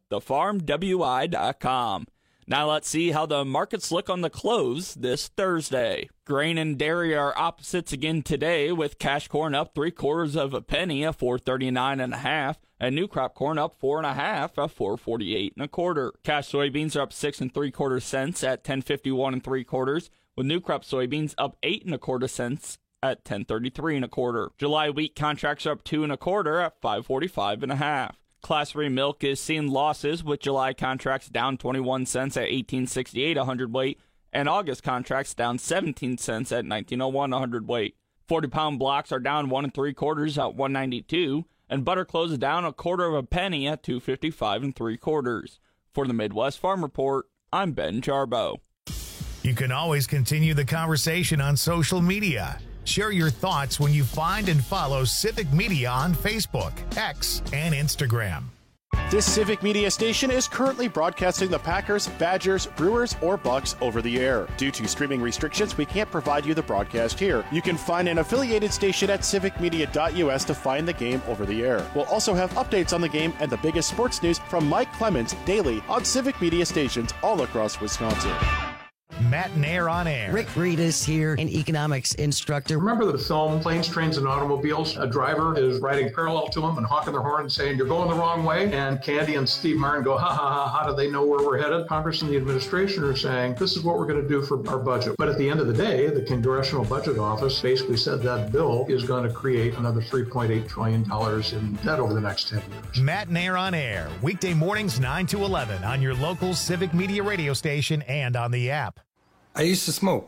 thefarmwi.com. Now let's see how the markets look on the close this Thursday. Grain and dairy are opposites again today, with cash corn up 3/4 penny at $4.39 and new crop corn up 4.5 at $4.48 1/4. Cash soybeans are up 6 3/4 cents at $10.51 3/4, with new crop soybeans up 8 1/4 cents at $10.33 1/4. July wheat contracts are up 2 1/4 at $5.45 1/2. Class 3 milk is seeing losses, with July contracts down 21 cents at $18.68 a hundredweight, and August contracts down 17 cents at $19.01 a hundredweight. 40-pound blocks are down 1 3/4 at $1.92, and butter closes down 1/4 penny at $2.55 3/4. For the Midwest Farm Report, I'm Ben Jarbo. You can always continue the conversation on social media. Share your thoughts when you find and follow Civic Media on Facebook, X, and Instagram. This Civic Media station is currently broadcasting the Packers, Badgers, Brewers, or Bucks over the air. Due to streaming restrictions, we can't provide you the broadcast here. You can find an affiliated station at civicmedia.us to find the game over the air. We'll also have updates on the game and the biggest sports news from Mike Clemens daily on Civic Media stations all across Wisconsin. Matt Nair on air. Rick Reed is here, an economics instructor. Remember the film Planes, Trains, and Automobiles? A driver is riding parallel to him and honking their horn and saying, "You're going the wrong way." And Candy and Steve Martin go, "Ha ha ha, how do they know where we're headed?" Congress and the administration are saying, "This is what we're going to do for our budget." But at the end of the day, the Congressional Budget Office basically said that bill is going to create another $3.8 trillion in debt over the next 10 years. Matt Nair on air, weekday mornings 9 to 11 on your local Civic Media radio station and on the app. I used to smoke.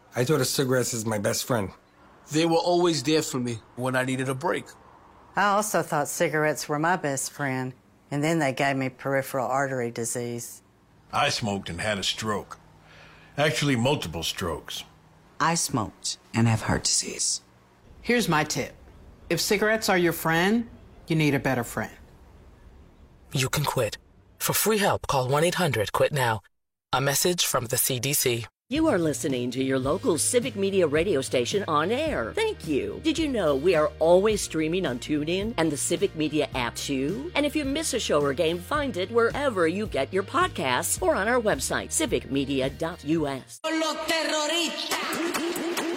I thought of cigarettes as my best friend. They were always there for me when I needed a break. I also thought cigarettes were my best friend, and then they gave me peripheral artery disease. I smoked and had a stroke. Actually, multiple strokes. I smoked and have heart disease. Here's my tip. If cigarettes are your friend, you need a better friend. You can quit. For free help, call 1-800-QUIT-NOW. A message from the CDC. You are listening to your local Civic Media radio station on air. Thank you. Did you know we are always streaming on TuneIn and the Civic Media app too? And if you miss a show or game, find it wherever you get your podcasts or on our website, civicmedia.us. Los terroristas.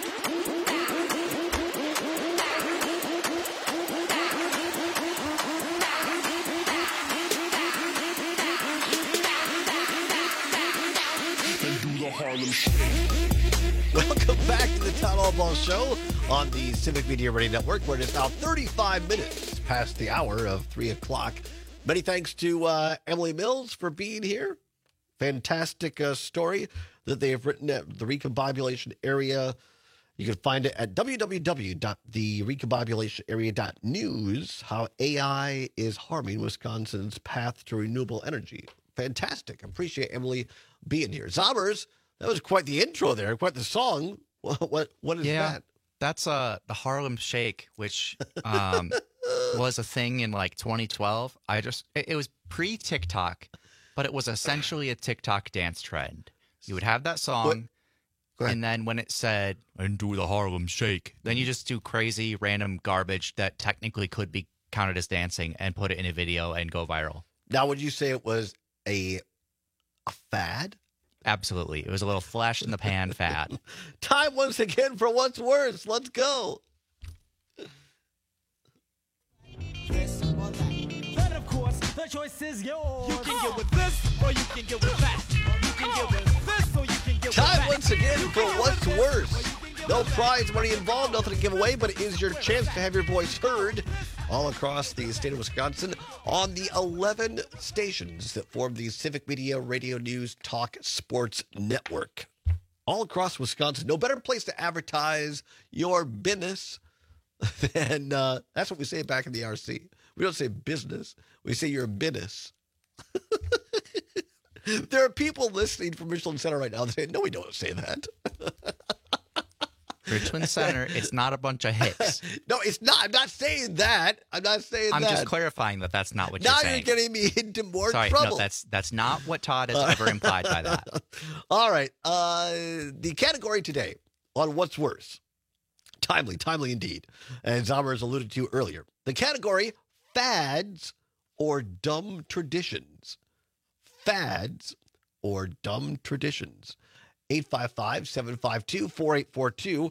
Welcome back to the Town Hall Ball Show on the Civic Media Radio Network, where it is now 35 minutes past the hour of 3 o'clock. Many thanks to Emily Mills for being here. Fantastic story that they have written at the Recombobulation Area. You can find it at www.therecombobulationarea.news, how AI is harming Wisconsin's path to renewable energy. Fantastic. Appreciate Emily being here. Zombers, that was quite the intro there, quite the song. What is that? That's the Harlem Shake, which was a thing in like 2012. It was pre-TikTok, but it was essentially a TikTok dance trend. You would have that song, and then when it said, and do the Harlem Shake, then you just do crazy random garbage that technically could be counted as dancing and put it in a video and go viral. Now, would you say it was a fad? Absolutely. It was a little flash in the pan fad. Time once again for What's Worse. Let's go. But of course, the choice is yours. You can get with this, or you can get with that. You can get with this, or you can get with that. Time once again for What's Worse. No prize money involved, nothing to give away, but it is your chance to have your voice heard all across the state of Wisconsin on the 11 stations that form the Civic Media Radio News Talk Sports Network. All across Wisconsin. No better place to advertise your business than, that's what we say back in the RC. We don't say business. We say your business. There are people listening from Michelin Center right now that say, no, we don't say that. Richland Center, it's not a bunch of hicks. No, it's not. I'm not saying that. I'm just clarifying that that's not what you're saying. Now you're getting me into more trouble. trouble. No, that's not what Todd has ever implied by that. All right. The category today on What's Worse. Timely indeed. As Zombers alluded to earlier. The category, fads or dumb traditions. Fads or dumb traditions. 855-752-4842,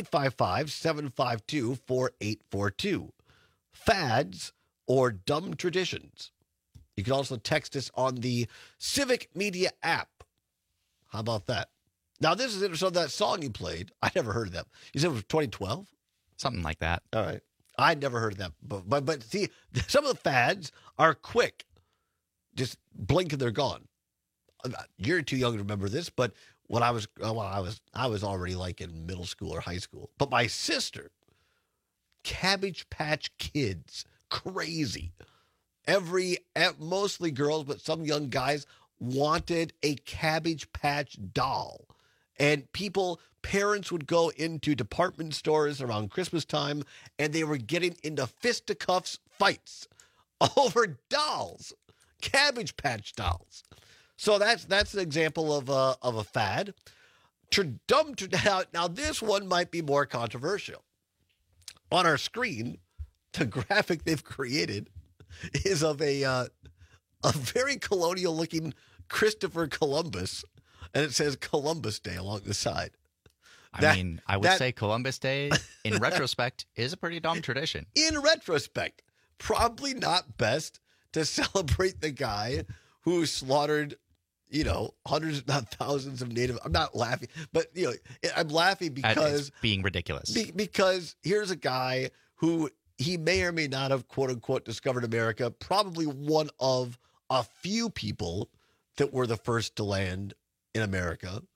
855-752-4842. Fads or dumb traditions. You can also text us on the Civic Media app. How about that? Now, this is interesting. That song you played, I never heard of that. You said it was 2012? Something like that. All right. I never heard of that. But see, some of the fads are quick. Just blink and they're gone. You're too young to remember this, but when I was already like in middle school or high school. But my sister, Cabbage Patch Kids, crazy. Mostly girls, but some young guys wanted a Cabbage Patch doll. And parents would go into department stores around Christmas time, and they were getting into fisticuffs fights over dolls, Cabbage Patch dolls. So that's an example of a fad. Now this one might be more controversial. On our screen, the graphic they've created is of a very colonial-looking Christopher Columbus, and it says Columbus Day along the side. I would say Columbus Day, in retrospect, is a pretty dumb tradition. In retrospect, probably not best to celebrate the guy who slaughtered, hundreds, if not thousands of Native. I'm not laughing, but I'm laughing because it's being ridiculous. Because here's a guy who he may or may not have, quote unquote, discovered America. Probably one of a few people that were the first to land in America.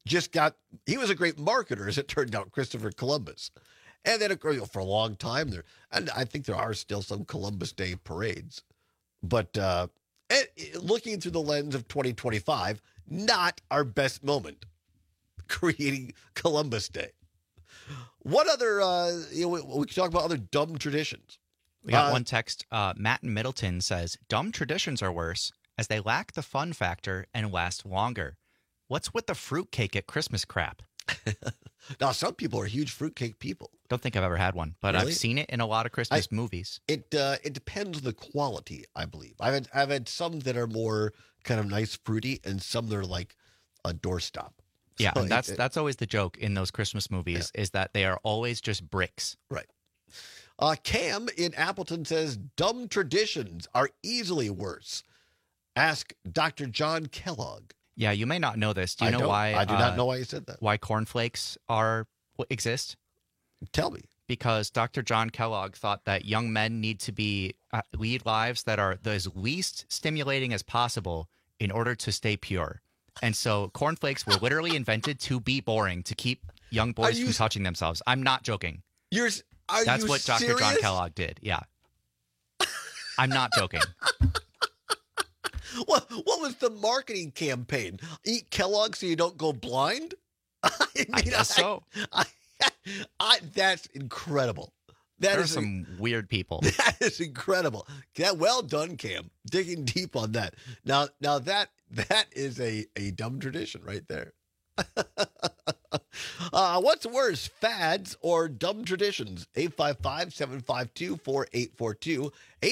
he was a great marketer, as it turned out, Christopher Columbus. And then, of course, for a long time and I think there are still some Columbus Day parades. But looking through the lens of 2025, not our best moment, creating Columbus Day. What other, we can talk about other dumb traditions. We got one text. Matt in Middleton says, dumb traditions are worse as they lack the fun factor and last longer. What's with the fruitcake at Christmas crap? Now, some people are huge fruitcake people. Don't think I've ever had one, but Really? I've seen it in a lot of Christmas movies. It depends on the quality, I believe. I've had some that are more kind of nice fruity and some that are like a doorstop. Yeah, So and that's always the joke in those Christmas movies is that they are always just bricks. Right. Cam in Appleton says, dumb traditions are easily worse. Ask Dr. John Kellogg. Yeah, you may not know this. Do you know don't. why? I do not know why you said that. Why cornflakes exist? Tell me. Because Dr. John Kellogg thought that young men need to lead lives that are as least stimulating as possible in order to stay pure. And so cornflakes were literally invented to be boring, to keep young boys from touching themselves. I'm not joking. That's what Dr. John Kellogg did. Yeah. I'm not joking. What was the marketing campaign? Eat Kellogg so you don't go blind? I guess so. That's incredible. There are some weird people. That is incredible. Yeah, well done, Cam. Digging deep on that. Now that is a dumb tradition right there. What's worse, fads or dumb traditions? 855-752-4842.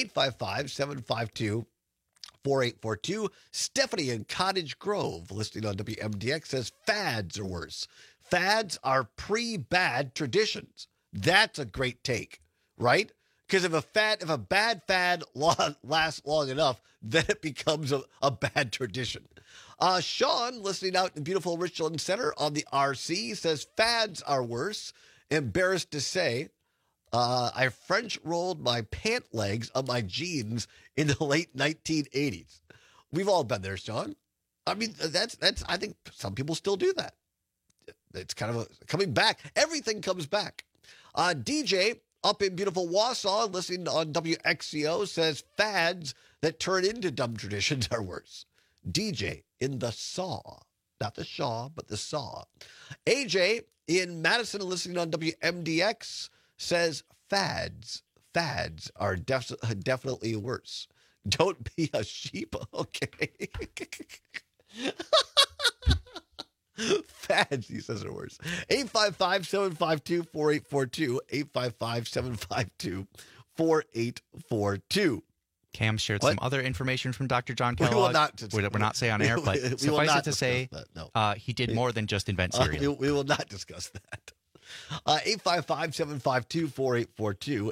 855-752-4842. Stephanie in Cottage Grove, listening on WMDX, says fads are worse. Fads are pre-bad traditions. That's a great take, right? Because if a bad fad lasts long enough, then it becomes a bad tradition. Sean, listening out in beautiful Richland Center on the RC, says fads are worse. Embarrassed to say, I French rolled my pant legs on my jeans in the late 1980s. We've all been there, Sean. I mean, that's. I think some people still do that. It's kind of coming back. Everything comes back. DJ up in beautiful Wausau, listening on WXCO, says fads that turn into dumb traditions are worse. DJ in the Saw, not the Shaw, but the Saw. AJ in Madison, listening on WMDX, says fads are definitely worse. Don't be a sheep. Okay. Fads, he says, are worse. 855-752-4842. 855-752-4842. Cam shared some other information from Dr. John Kellogg. We will not. We're not saying on air, but suffice it to say, he did more than just invent cereal. We will not discuss that. 855-752-4842.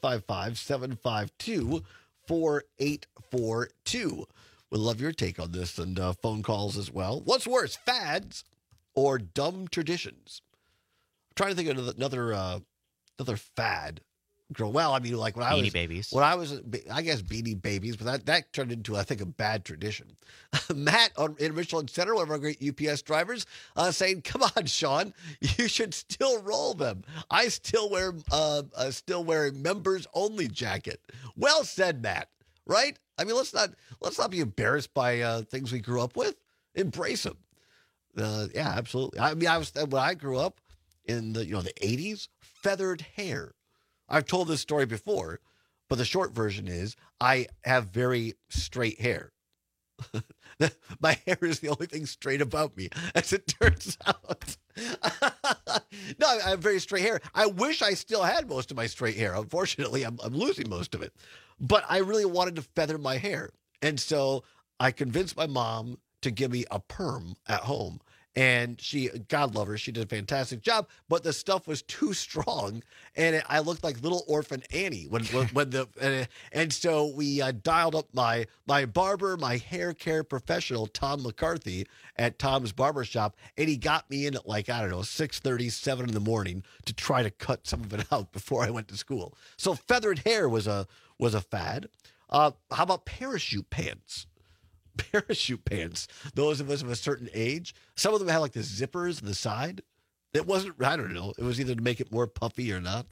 855-752-4842. We'd love your take on this and phone calls as well. What's worse, fads or dumb traditions? I'm trying to think of another fad. Well, I mean, like when I was Beanie Babies. When I was, I guess Beanie Babies, but that turned into, I think, a bad tradition. Matt in Richland Center, one of our great UPS drivers, saying, "Come on, Sean, you should still roll them. I still wear a members only jacket." Well said, Matt. Right? I mean, let's not be embarrassed by things we grew up with. Embrace them. Yeah, absolutely. I mean, when I grew up in the 80s, feathered hair. I've told this story before, but the short version is I have very straight hair. My hair is the only thing straight about me, as it turns out. No, I have very straight hair. I wish I still had most of my straight hair. Unfortunately, I'm losing most of it. But I really wanted to feather my hair. And so I convinced my mom to give me a perm at home. And she, God love her, she did a fantastic job, but the stuff was too strong, and I looked like little orphan Annie and so we dialed up my barber, my hair care professional, Tom McCarthy, at Tom's Barbershop, and he got me in at 6:30, 7 in the morning to try to cut some of it out before I went to school. So feathered hair was a fad. How about parachute pants? parachute pants. Those of us of a certain age, some of them had like the zippers on the side. It wasn't, I don't know. It was either to make it more puffy or not.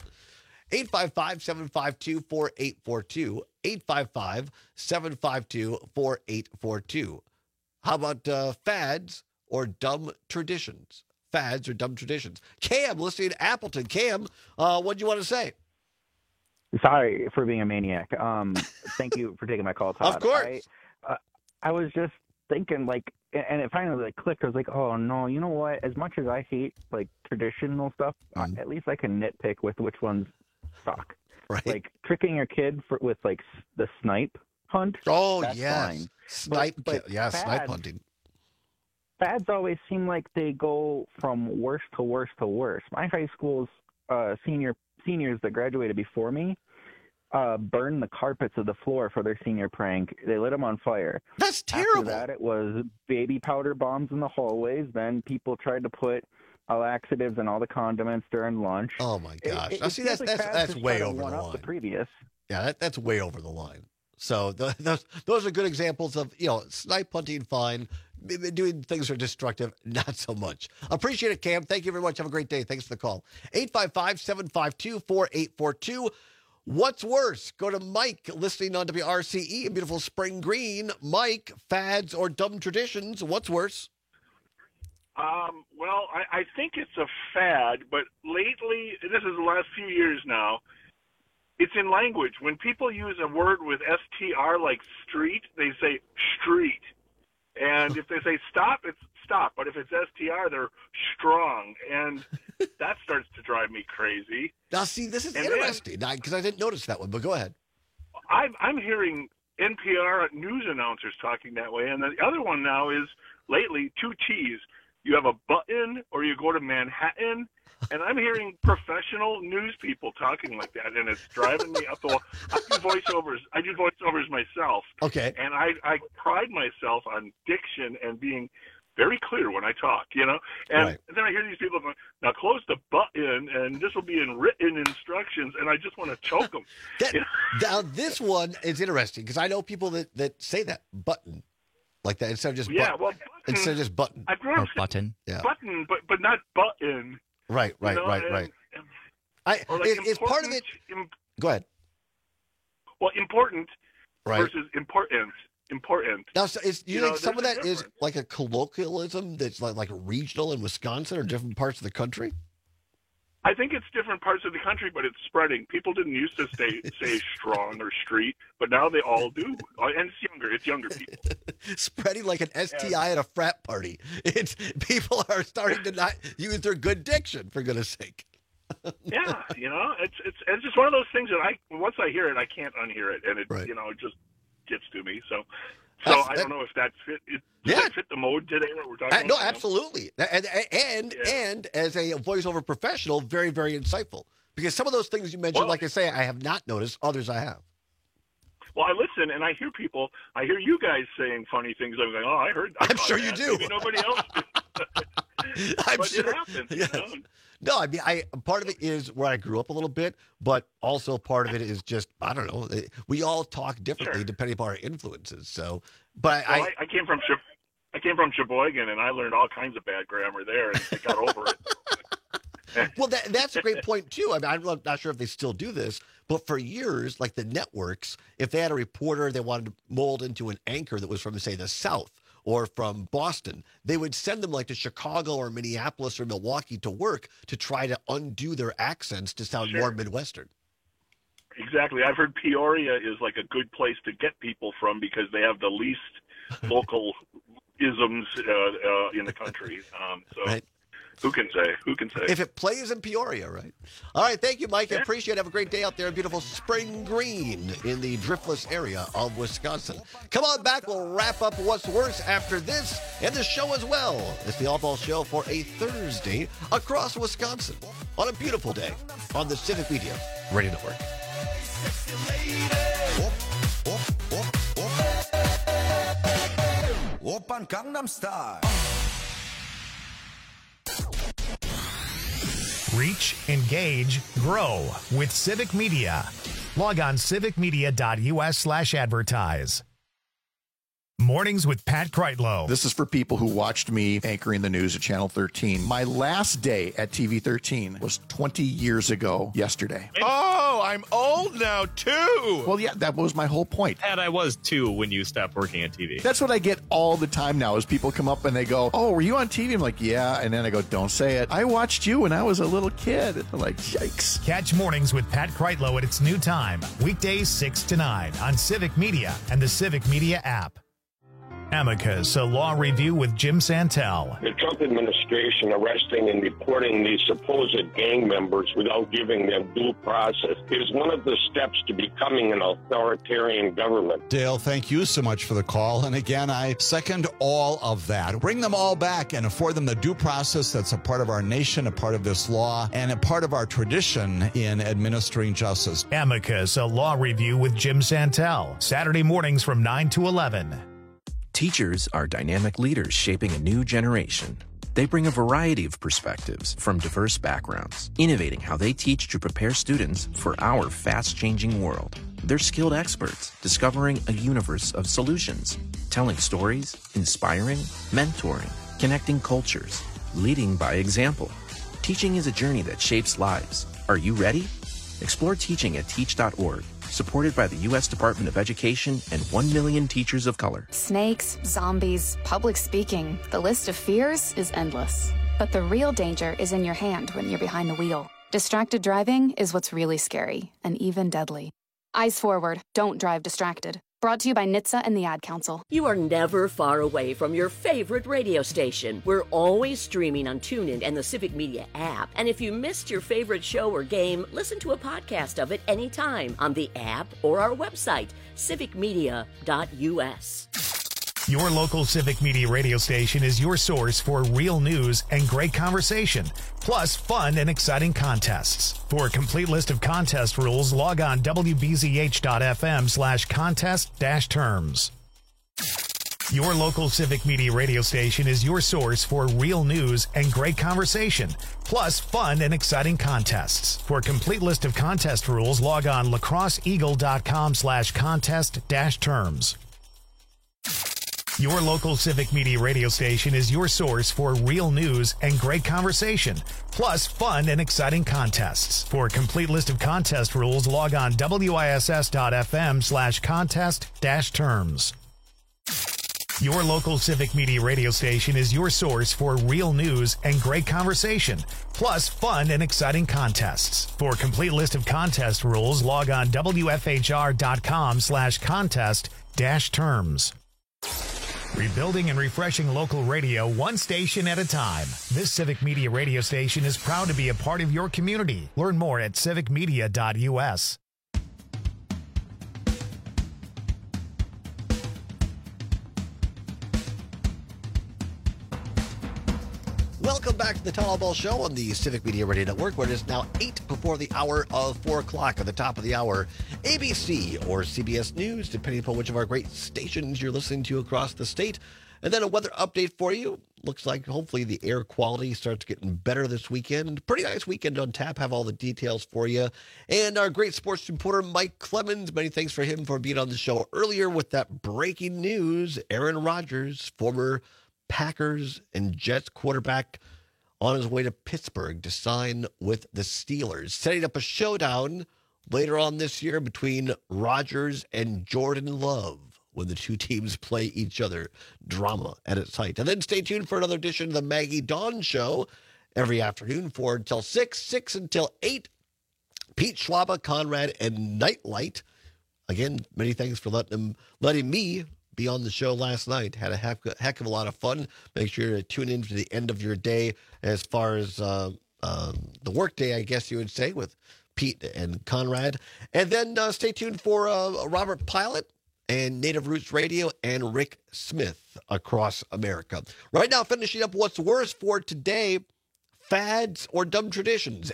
855-752-4842. 855-752-4842. How about fads or dumb traditions? Fads or dumb traditions. Cam, listening to Appleton. Cam, what do you want to say? Sorry for being a maniac. Thank you for taking my call, Todd. Of course. I was just thinking, like, and it finally clicked. I was like, oh no, you know what? As much as I hate like traditional stuff, at least I can nitpick with which ones suck. Right. Like tricking your kid with like the snipe hunt. Oh, that's yes. fine. Snipe, but snipe hunting. Fads always seem like they go from worst to worst to worst. My high school's seniors that graduated before me burned the carpets of the floor for their senior prank. They lit them on fire. That's terrible. After that, it was baby powder bombs in the hallways. Then people tried to put laxatives and all the condiments during lunch. Oh my gosh! Now, see, feels like that's fads way try to over the one-up line. The previous. Yeah, that's way over the line. So those are good examples of, snipe hunting, fine. Doing things that are destructive, not so much. Appreciate it, Cam. Thank you very much. Have a great day. Thanks for the call. 855-752-4842. What's worse? Go to Mike, listening on WRCE in beautiful Spring Green. Mike, fads or dumb traditions, what's worse? Well, I think it's a fad, but lately, this is the last few years now, it's in language. When people use a word with STR like street, they say street. And if they say stop, it's stop. But if it's STR, they're strong. And that starts to drive me crazy. Now, see, this is interesting, because I didn't notice that one, but go ahead. I'm hearing NPR news announcers talking that way. And the other one now is, lately, two T's. You have a button or you go to Manhattan. And I'm hearing professional news people talking like that, and it's driving me up the wall. I do voiceovers myself. Okay. And I pride myself on diction and being very clear when I talk, And right. then I hear these people going, now close the button, and this will be in written instructions, and I just want to choke them. Now, this one is interesting, because I know people that say that, button, like that, instead of just button. Well, instead of just button. I've grown up button. Yeah. Button, but not button. Right. It's part of it. Go ahead. Well, important versus important. Now, so you think some of that is like a colloquialism that's like regional in Wisconsin or different parts of the country? I think it's different parts of the country, but it's spreading. People didn't used to say strong or street, but now they all do. And it's younger people. Spreading like an STI at a frat party. People are starting to not use their good diction, for goodness sake. Yeah, it's just one of those things that once I hear it, I can't unhear it, and it it just gets to me. So I don't know if that fit. Does that fit the mode today that we're talking about? No, absolutely. And as a voiceover professional, very, very insightful. Because some of those things you mentioned, like I say, I have not noticed. Others I have. Well, I listen, and I hear you guys saying funny things. I'm going, I heard that. I'm sure you do. Maybe nobody else did. But it happens. Yes. No, I mean, part of it is where I grew up a little bit, but also part of it is just, I don't know, we all talk differently depending upon our influences. So, but I came from Sheboygan, and I learned all kinds of bad grammar there, and I got over it. Well, that's a great point, too. I mean, I'm not sure if they still do this, but for years, like the networks, if they had a reporter they wanted to mold into an anchor that was from, say, the South or from Boston, they would send them like to Chicago or Minneapolis or Milwaukee to work to try to undo their accents to sound more Midwestern. Exactly. I've heard Peoria is like a good place to get people from because they have the least local isms in the country. Right. Who can say? If it plays in Peoria, right? All right, thank you, Mike. I appreciate it. Have a great day out there in beautiful Spring Green in the driftless area of Wisconsin. Come on back. We'll wrap up What's Worse after this and the show as well. It's the All Ball Show for a Thursday across Wisconsin on a beautiful day on the Civic Media Radio Network. Oppan Gangnam Style. Reach, engage, grow with Civic Media. Log on civicmedia.us/advertise. Mornings with Pat Kreitlow. This is for people who watched me anchoring the news at Channel 13. My last day at TV 13 was 20 years ago yesterday. Oh, I'm old now, too. Well, yeah, that was my whole point. Pat, I was, too, when you stopped working at TV. That's what I get all the time now is people come up and they go, oh, were you on TV? I'm like, yeah. And then I go, don't say it. I watched you when I was a little kid. They're like, yikes. Catch Mornings with Pat Kreitlow at its new time, weekdays 6 to 9 on Civic Media and the Civic Media app. Amicus, a law review with Jim Santel. The Trump administration arresting and deporting these supposed gang members without giving them due process is one of the steps to becoming an authoritarian government. Dale, thank you so much for the call. And again, I second all of that. Bring them all back and afford them the due process that's a part of our nation, a part of this law, and a part of our tradition in administering justice. Amicus, a law review with Jim Santel. Saturday mornings from 9 to 11. Teachers are dynamic leaders shaping a new generation. They bring a variety of perspectives from diverse backgrounds, innovating how they teach to prepare students for our fast-changing world. They're skilled experts, discovering a universe of solutions, telling stories, inspiring, mentoring, connecting cultures, leading by example. Teaching is a journey that shapes lives. Are you ready? Explore teaching at teach.org. Supported by the U.S. Department of Education and 1 million teachers of color. Snakes, zombies, public speaking. The list of fears is endless. But the real danger is in your hand when you're behind the wheel. Distracted driving is what's really scary and even deadly. Eyes forward. Don't drive distracted. Brought to you by NHTSA and the Ad Council. You are never far away from your favorite radio station. We're always streaming on TuneIn and the Civic Media app. And if you missed your favorite show or game, listen to a podcast of it anytime on the app or our website, civicmedia.us. Your local Civic Media radio station is your source for real news and great conversation, plus fun and exciting contests. For a complete list of contest rules, log on wbzh.fm/contest-terms. Your local Civic Media radio station is your source for real news and great conversation, plus fun and exciting contests. For a complete list of contest rules, log on lacrosseeagle.com/contest-terms. Your local Civic Media radio station is your source for real news and great conversation, plus fun and exciting contests. For a complete list of contest rules, log on wiss.fm/contest-terms. Your local Civic Media radio station is your source for real news and great conversation, plus fun and exciting contests. For a complete list of contest rules, log on wfhr.com/contest-terms. Rebuilding and refreshing local radio one station at a time. This Civic Media radio station is proud to be a part of your community. Learn more at civicmedia.us. Welcome back to the Town Hall Ball Show on the Civic Media Radio Network, where it is now 8 before the hour of 4 o'clock. At the top of the hour, ABC or CBS News, depending upon which of our great stations you're listening to across the state. And then a weather update for you. Looks like hopefully the air quality starts getting better this weekend. Pretty nice weekend on tap. Have all the details for you. And our great sports reporter, Mike Clemens. Many thanks for him for being on the show earlier with that breaking news. Aaron Rodgers, former Packers and Jets quarterback, on his way to Pittsburgh to sign with the Steelers, setting up a showdown later on this year between Rodgers and Jordan Love when the two teams play each other. Drama at its height. And then stay tuned for another edition of the Maggie Dawn Show every afternoon, 4 until 6, 6 until 8. Pete Schwaba, Conrad, and Nightlight. Again, many thanks for letting me be on the show last night. Had a heck of a lot of fun. Make sure to tune in to the end of your day as far as the work day, I guess you would say, with Pete and Conrad. And then stay tuned for Robert Pilot and Native Roots Radio and Rick Smith across America. Right now, finishing up what's worse for today, fads or dumb traditions.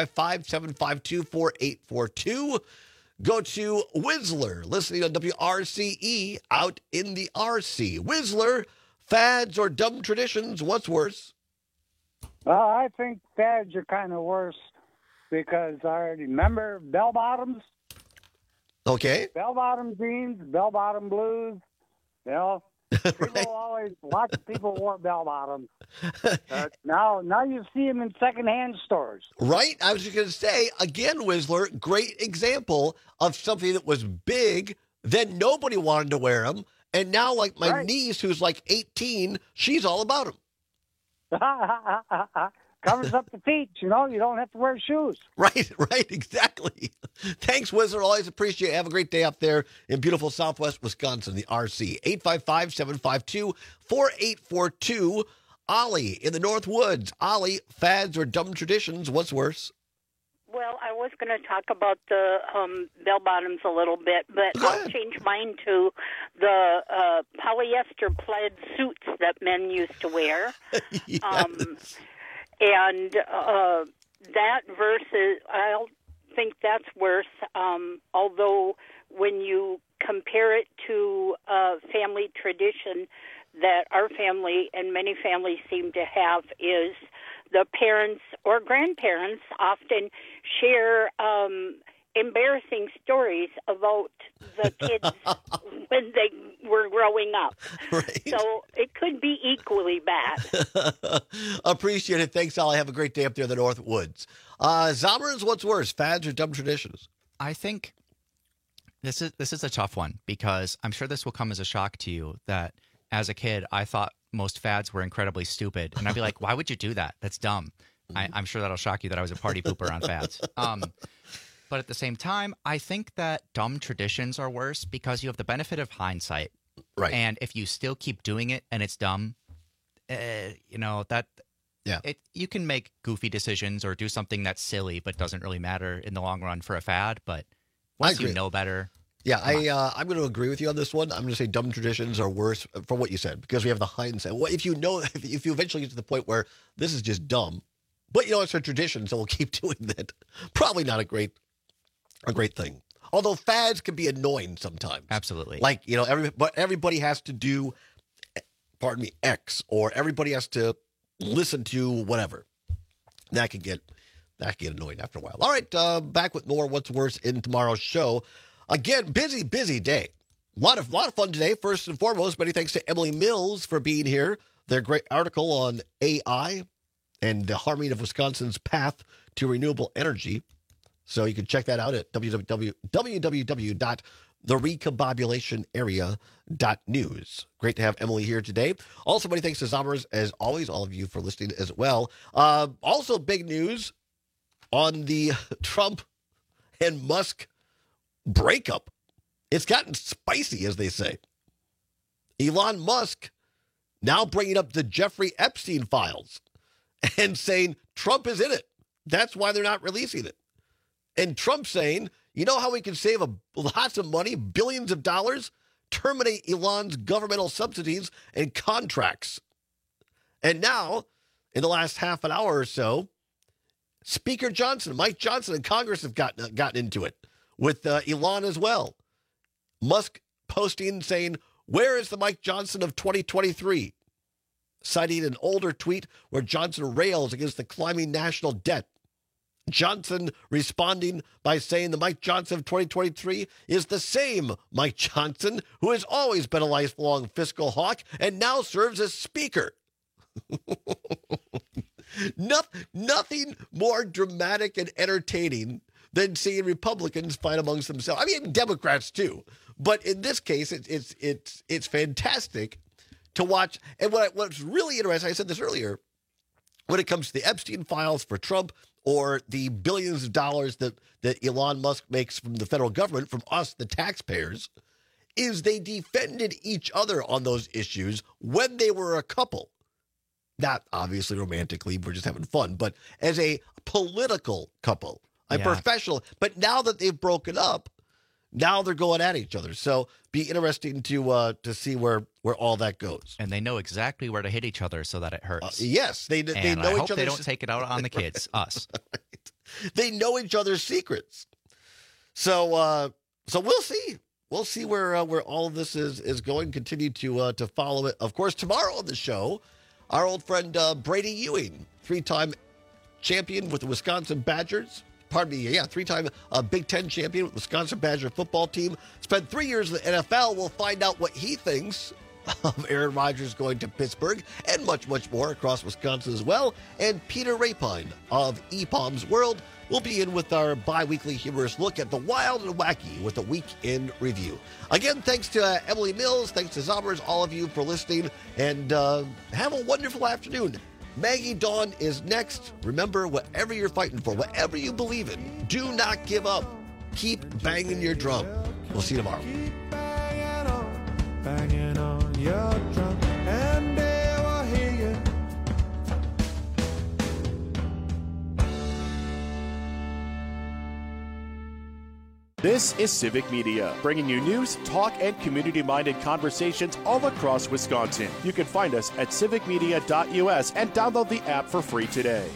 855-752-4842. Go to Whistler, listening on WRCE out in the RC. Whistler, fads or dumb traditions, what's worse? Well, I think fads are kind of worse because I already remember bell-bottoms. Okay. Bell-bottom jeans, bell-bottom blues, you know. Lots of people wore bell bottoms. Now you see them in secondhand stores. Right? I was just going to say, again, Whistler, great example of something that was big, then nobody wanted to wear them, and now, like, my niece, who's like 18, she's all about them. Covers up the feet, you don't have to wear shoes. Right, exactly. Thanks, Whistler. Always appreciate it. Have a great day up there in beautiful Southwest Wisconsin, the RC. 855-752-4842. Ollie in the North Woods. Ollie, fads or dumb traditions, what's worse? Well, I was going to talk about the bell bottoms a little bit, but I'll change mine to the polyester plaid suits that men used to wear. Yes. And that versus, I think that's worse, although when you compare it to family tradition that our family and many families seem to have is the parents or grandparents often share embarrassing stories about the kids when they were growing up. Right. So it could be equally bad. Appreciate it. Thanks, Ollie. Have a great day up there in the North Woods. Zommers, what's worse, fads or dumb traditions? I think this is a tough one because I'm sure this will come as a shock to you that as a kid, I thought most fads were incredibly stupid. And I'd be like, why would you do that? That's dumb. I'm sure that'll shock you that I was a party pooper on fads. But at the same time, I think that dumb traditions are worse because you have the benefit of hindsight. Right. And if you still keep doing it and it's dumb, you can make goofy decisions or do something that's silly but doesn't really matter in the long run for a fad. But once you know better. Yeah, I'm going to agree with you on this one. I'm going to say dumb traditions are worse from what you said because we have the hindsight. Well, if you eventually get to the point where this is just dumb, but it's a tradition, so we'll keep doing that. Probably not a great thing. Although fads can be annoying sometimes. Absolutely. Like, everybody has to do, X, or everybody has to listen to whatever. That can get annoying after a while. All right, back with more What's Worse in tomorrow's show. Again, busy day. A lot of fun today. First and foremost, many thanks to Emily Mills for being here. Their great article on AI and the harmony of Wisconsin's path to renewable energy. So you can check that out at www.therecombobulationarea.news. Great to have Emily here today. Also, many thanks to Zommers, as always, all of you for listening as well. Also, big news on the Trump and Musk breakup. It's gotten spicy, as they say. Elon Musk now bringing up the Jeffrey Epstein files and saying Trump is in it. That's why they're not releasing it. And Trump saying, you know how we can save lots of money, billions of dollars? Terminate Elon's governmental subsidies and contracts. And now, in the last half an hour or so, Speaker Johnson, Mike Johnson, and Congress have gotten into it with Elon as well. Musk posting saying, where is the Mike Johnson of 2023? Citing an older tweet where Johnson rails against the climbing national debt. Johnson responding by saying the Mike Johnson of 2023 is the same Mike Johnson who has always been a lifelong fiscal hawk and now serves as speaker. Nothing more dramatic and entertaining than seeing Republicans fight amongst themselves. I mean, Democrats too. But in this case, it's fantastic to watch. And what's really interesting, I said this earlier, when it comes to the Epstein files for Trump or the billions of dollars that Elon Musk makes from the federal government, from us, the taxpayers, is they defended each other on those issues when they were a couple. Not obviously romantically, we're just having fun, but as a political couple, a professional. But now that they've broken up, now they're going at each other. So be interesting to see where all that goes. And they know exactly where to hit each other so that it hurts. Yes, they know I each hope other. They don't take it out on the kids, us. Right. They know each other's secrets. So we'll see. We'll see where all of this is going. Continue to follow it. Of course, tomorrow on the show, our old friend Brady Ewing, 3-time champion with the Wisconsin Badgers. Three-time Big Ten champion with Wisconsin Badger football team. Spent 3 years in the NFL. We'll find out what he thinks of Aaron Rodgers going to Pittsburgh, and much, much more across Wisconsin as well. And Peter Rapine of EPOM's World will be in with our bi-weekly humorous look at the wild and wacky with a week in review. Again, thanks to Emily Mills, thanks to Zombers, all of you for listening, and have a wonderful afternoon. Maggie Dawn is next. Remember, whatever you're fighting for, whatever you believe in, do not give up. Keep banging your drum. We'll see you tomorrow. Banging on your drum, and they will hear you. This is Civic Media, bringing you news, talk, and community-minded conversations all across Wisconsin. You can find us at civicmedia.us and download the app for free today.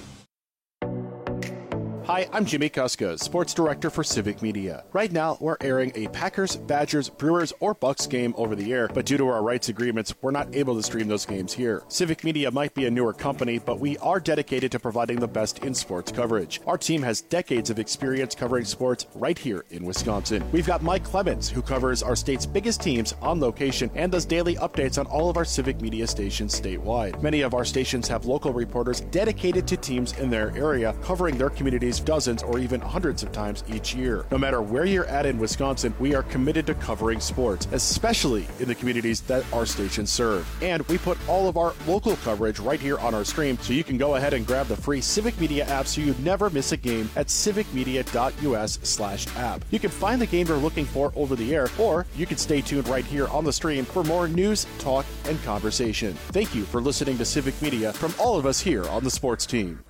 Hi, I'm Jimmy Kuska, Sports Director for Civic Media. Right now, we're airing a Packers, Badgers, Brewers, or Bucks game over the air, but due to our rights agreements, we're not able to stream those games here. Civic Media might be a newer company, but we are dedicated to providing the best in sports coverage. Our team has decades of experience covering sports right here in Wisconsin. We've got Mike Clemens, who covers our state's biggest teams on location and does daily updates on all of our Civic Media stations statewide. Many of our stations have local reporters dedicated to teams in their area, covering their communities dozens or even hundreds of times each year. No matter where you're at in Wisconsin, we are committed to covering sports, especially in the communities that our stations serve. And we put all of our local coverage right here on our stream, so you can go ahead and grab the free Civic Media app so you never miss a game at civicmedia.us/app. You can find the game you're looking for over the air, or you can stay tuned right here on the stream for more news, talk, and conversation. Thank you for listening to Civic Media from all of us here on the sports team.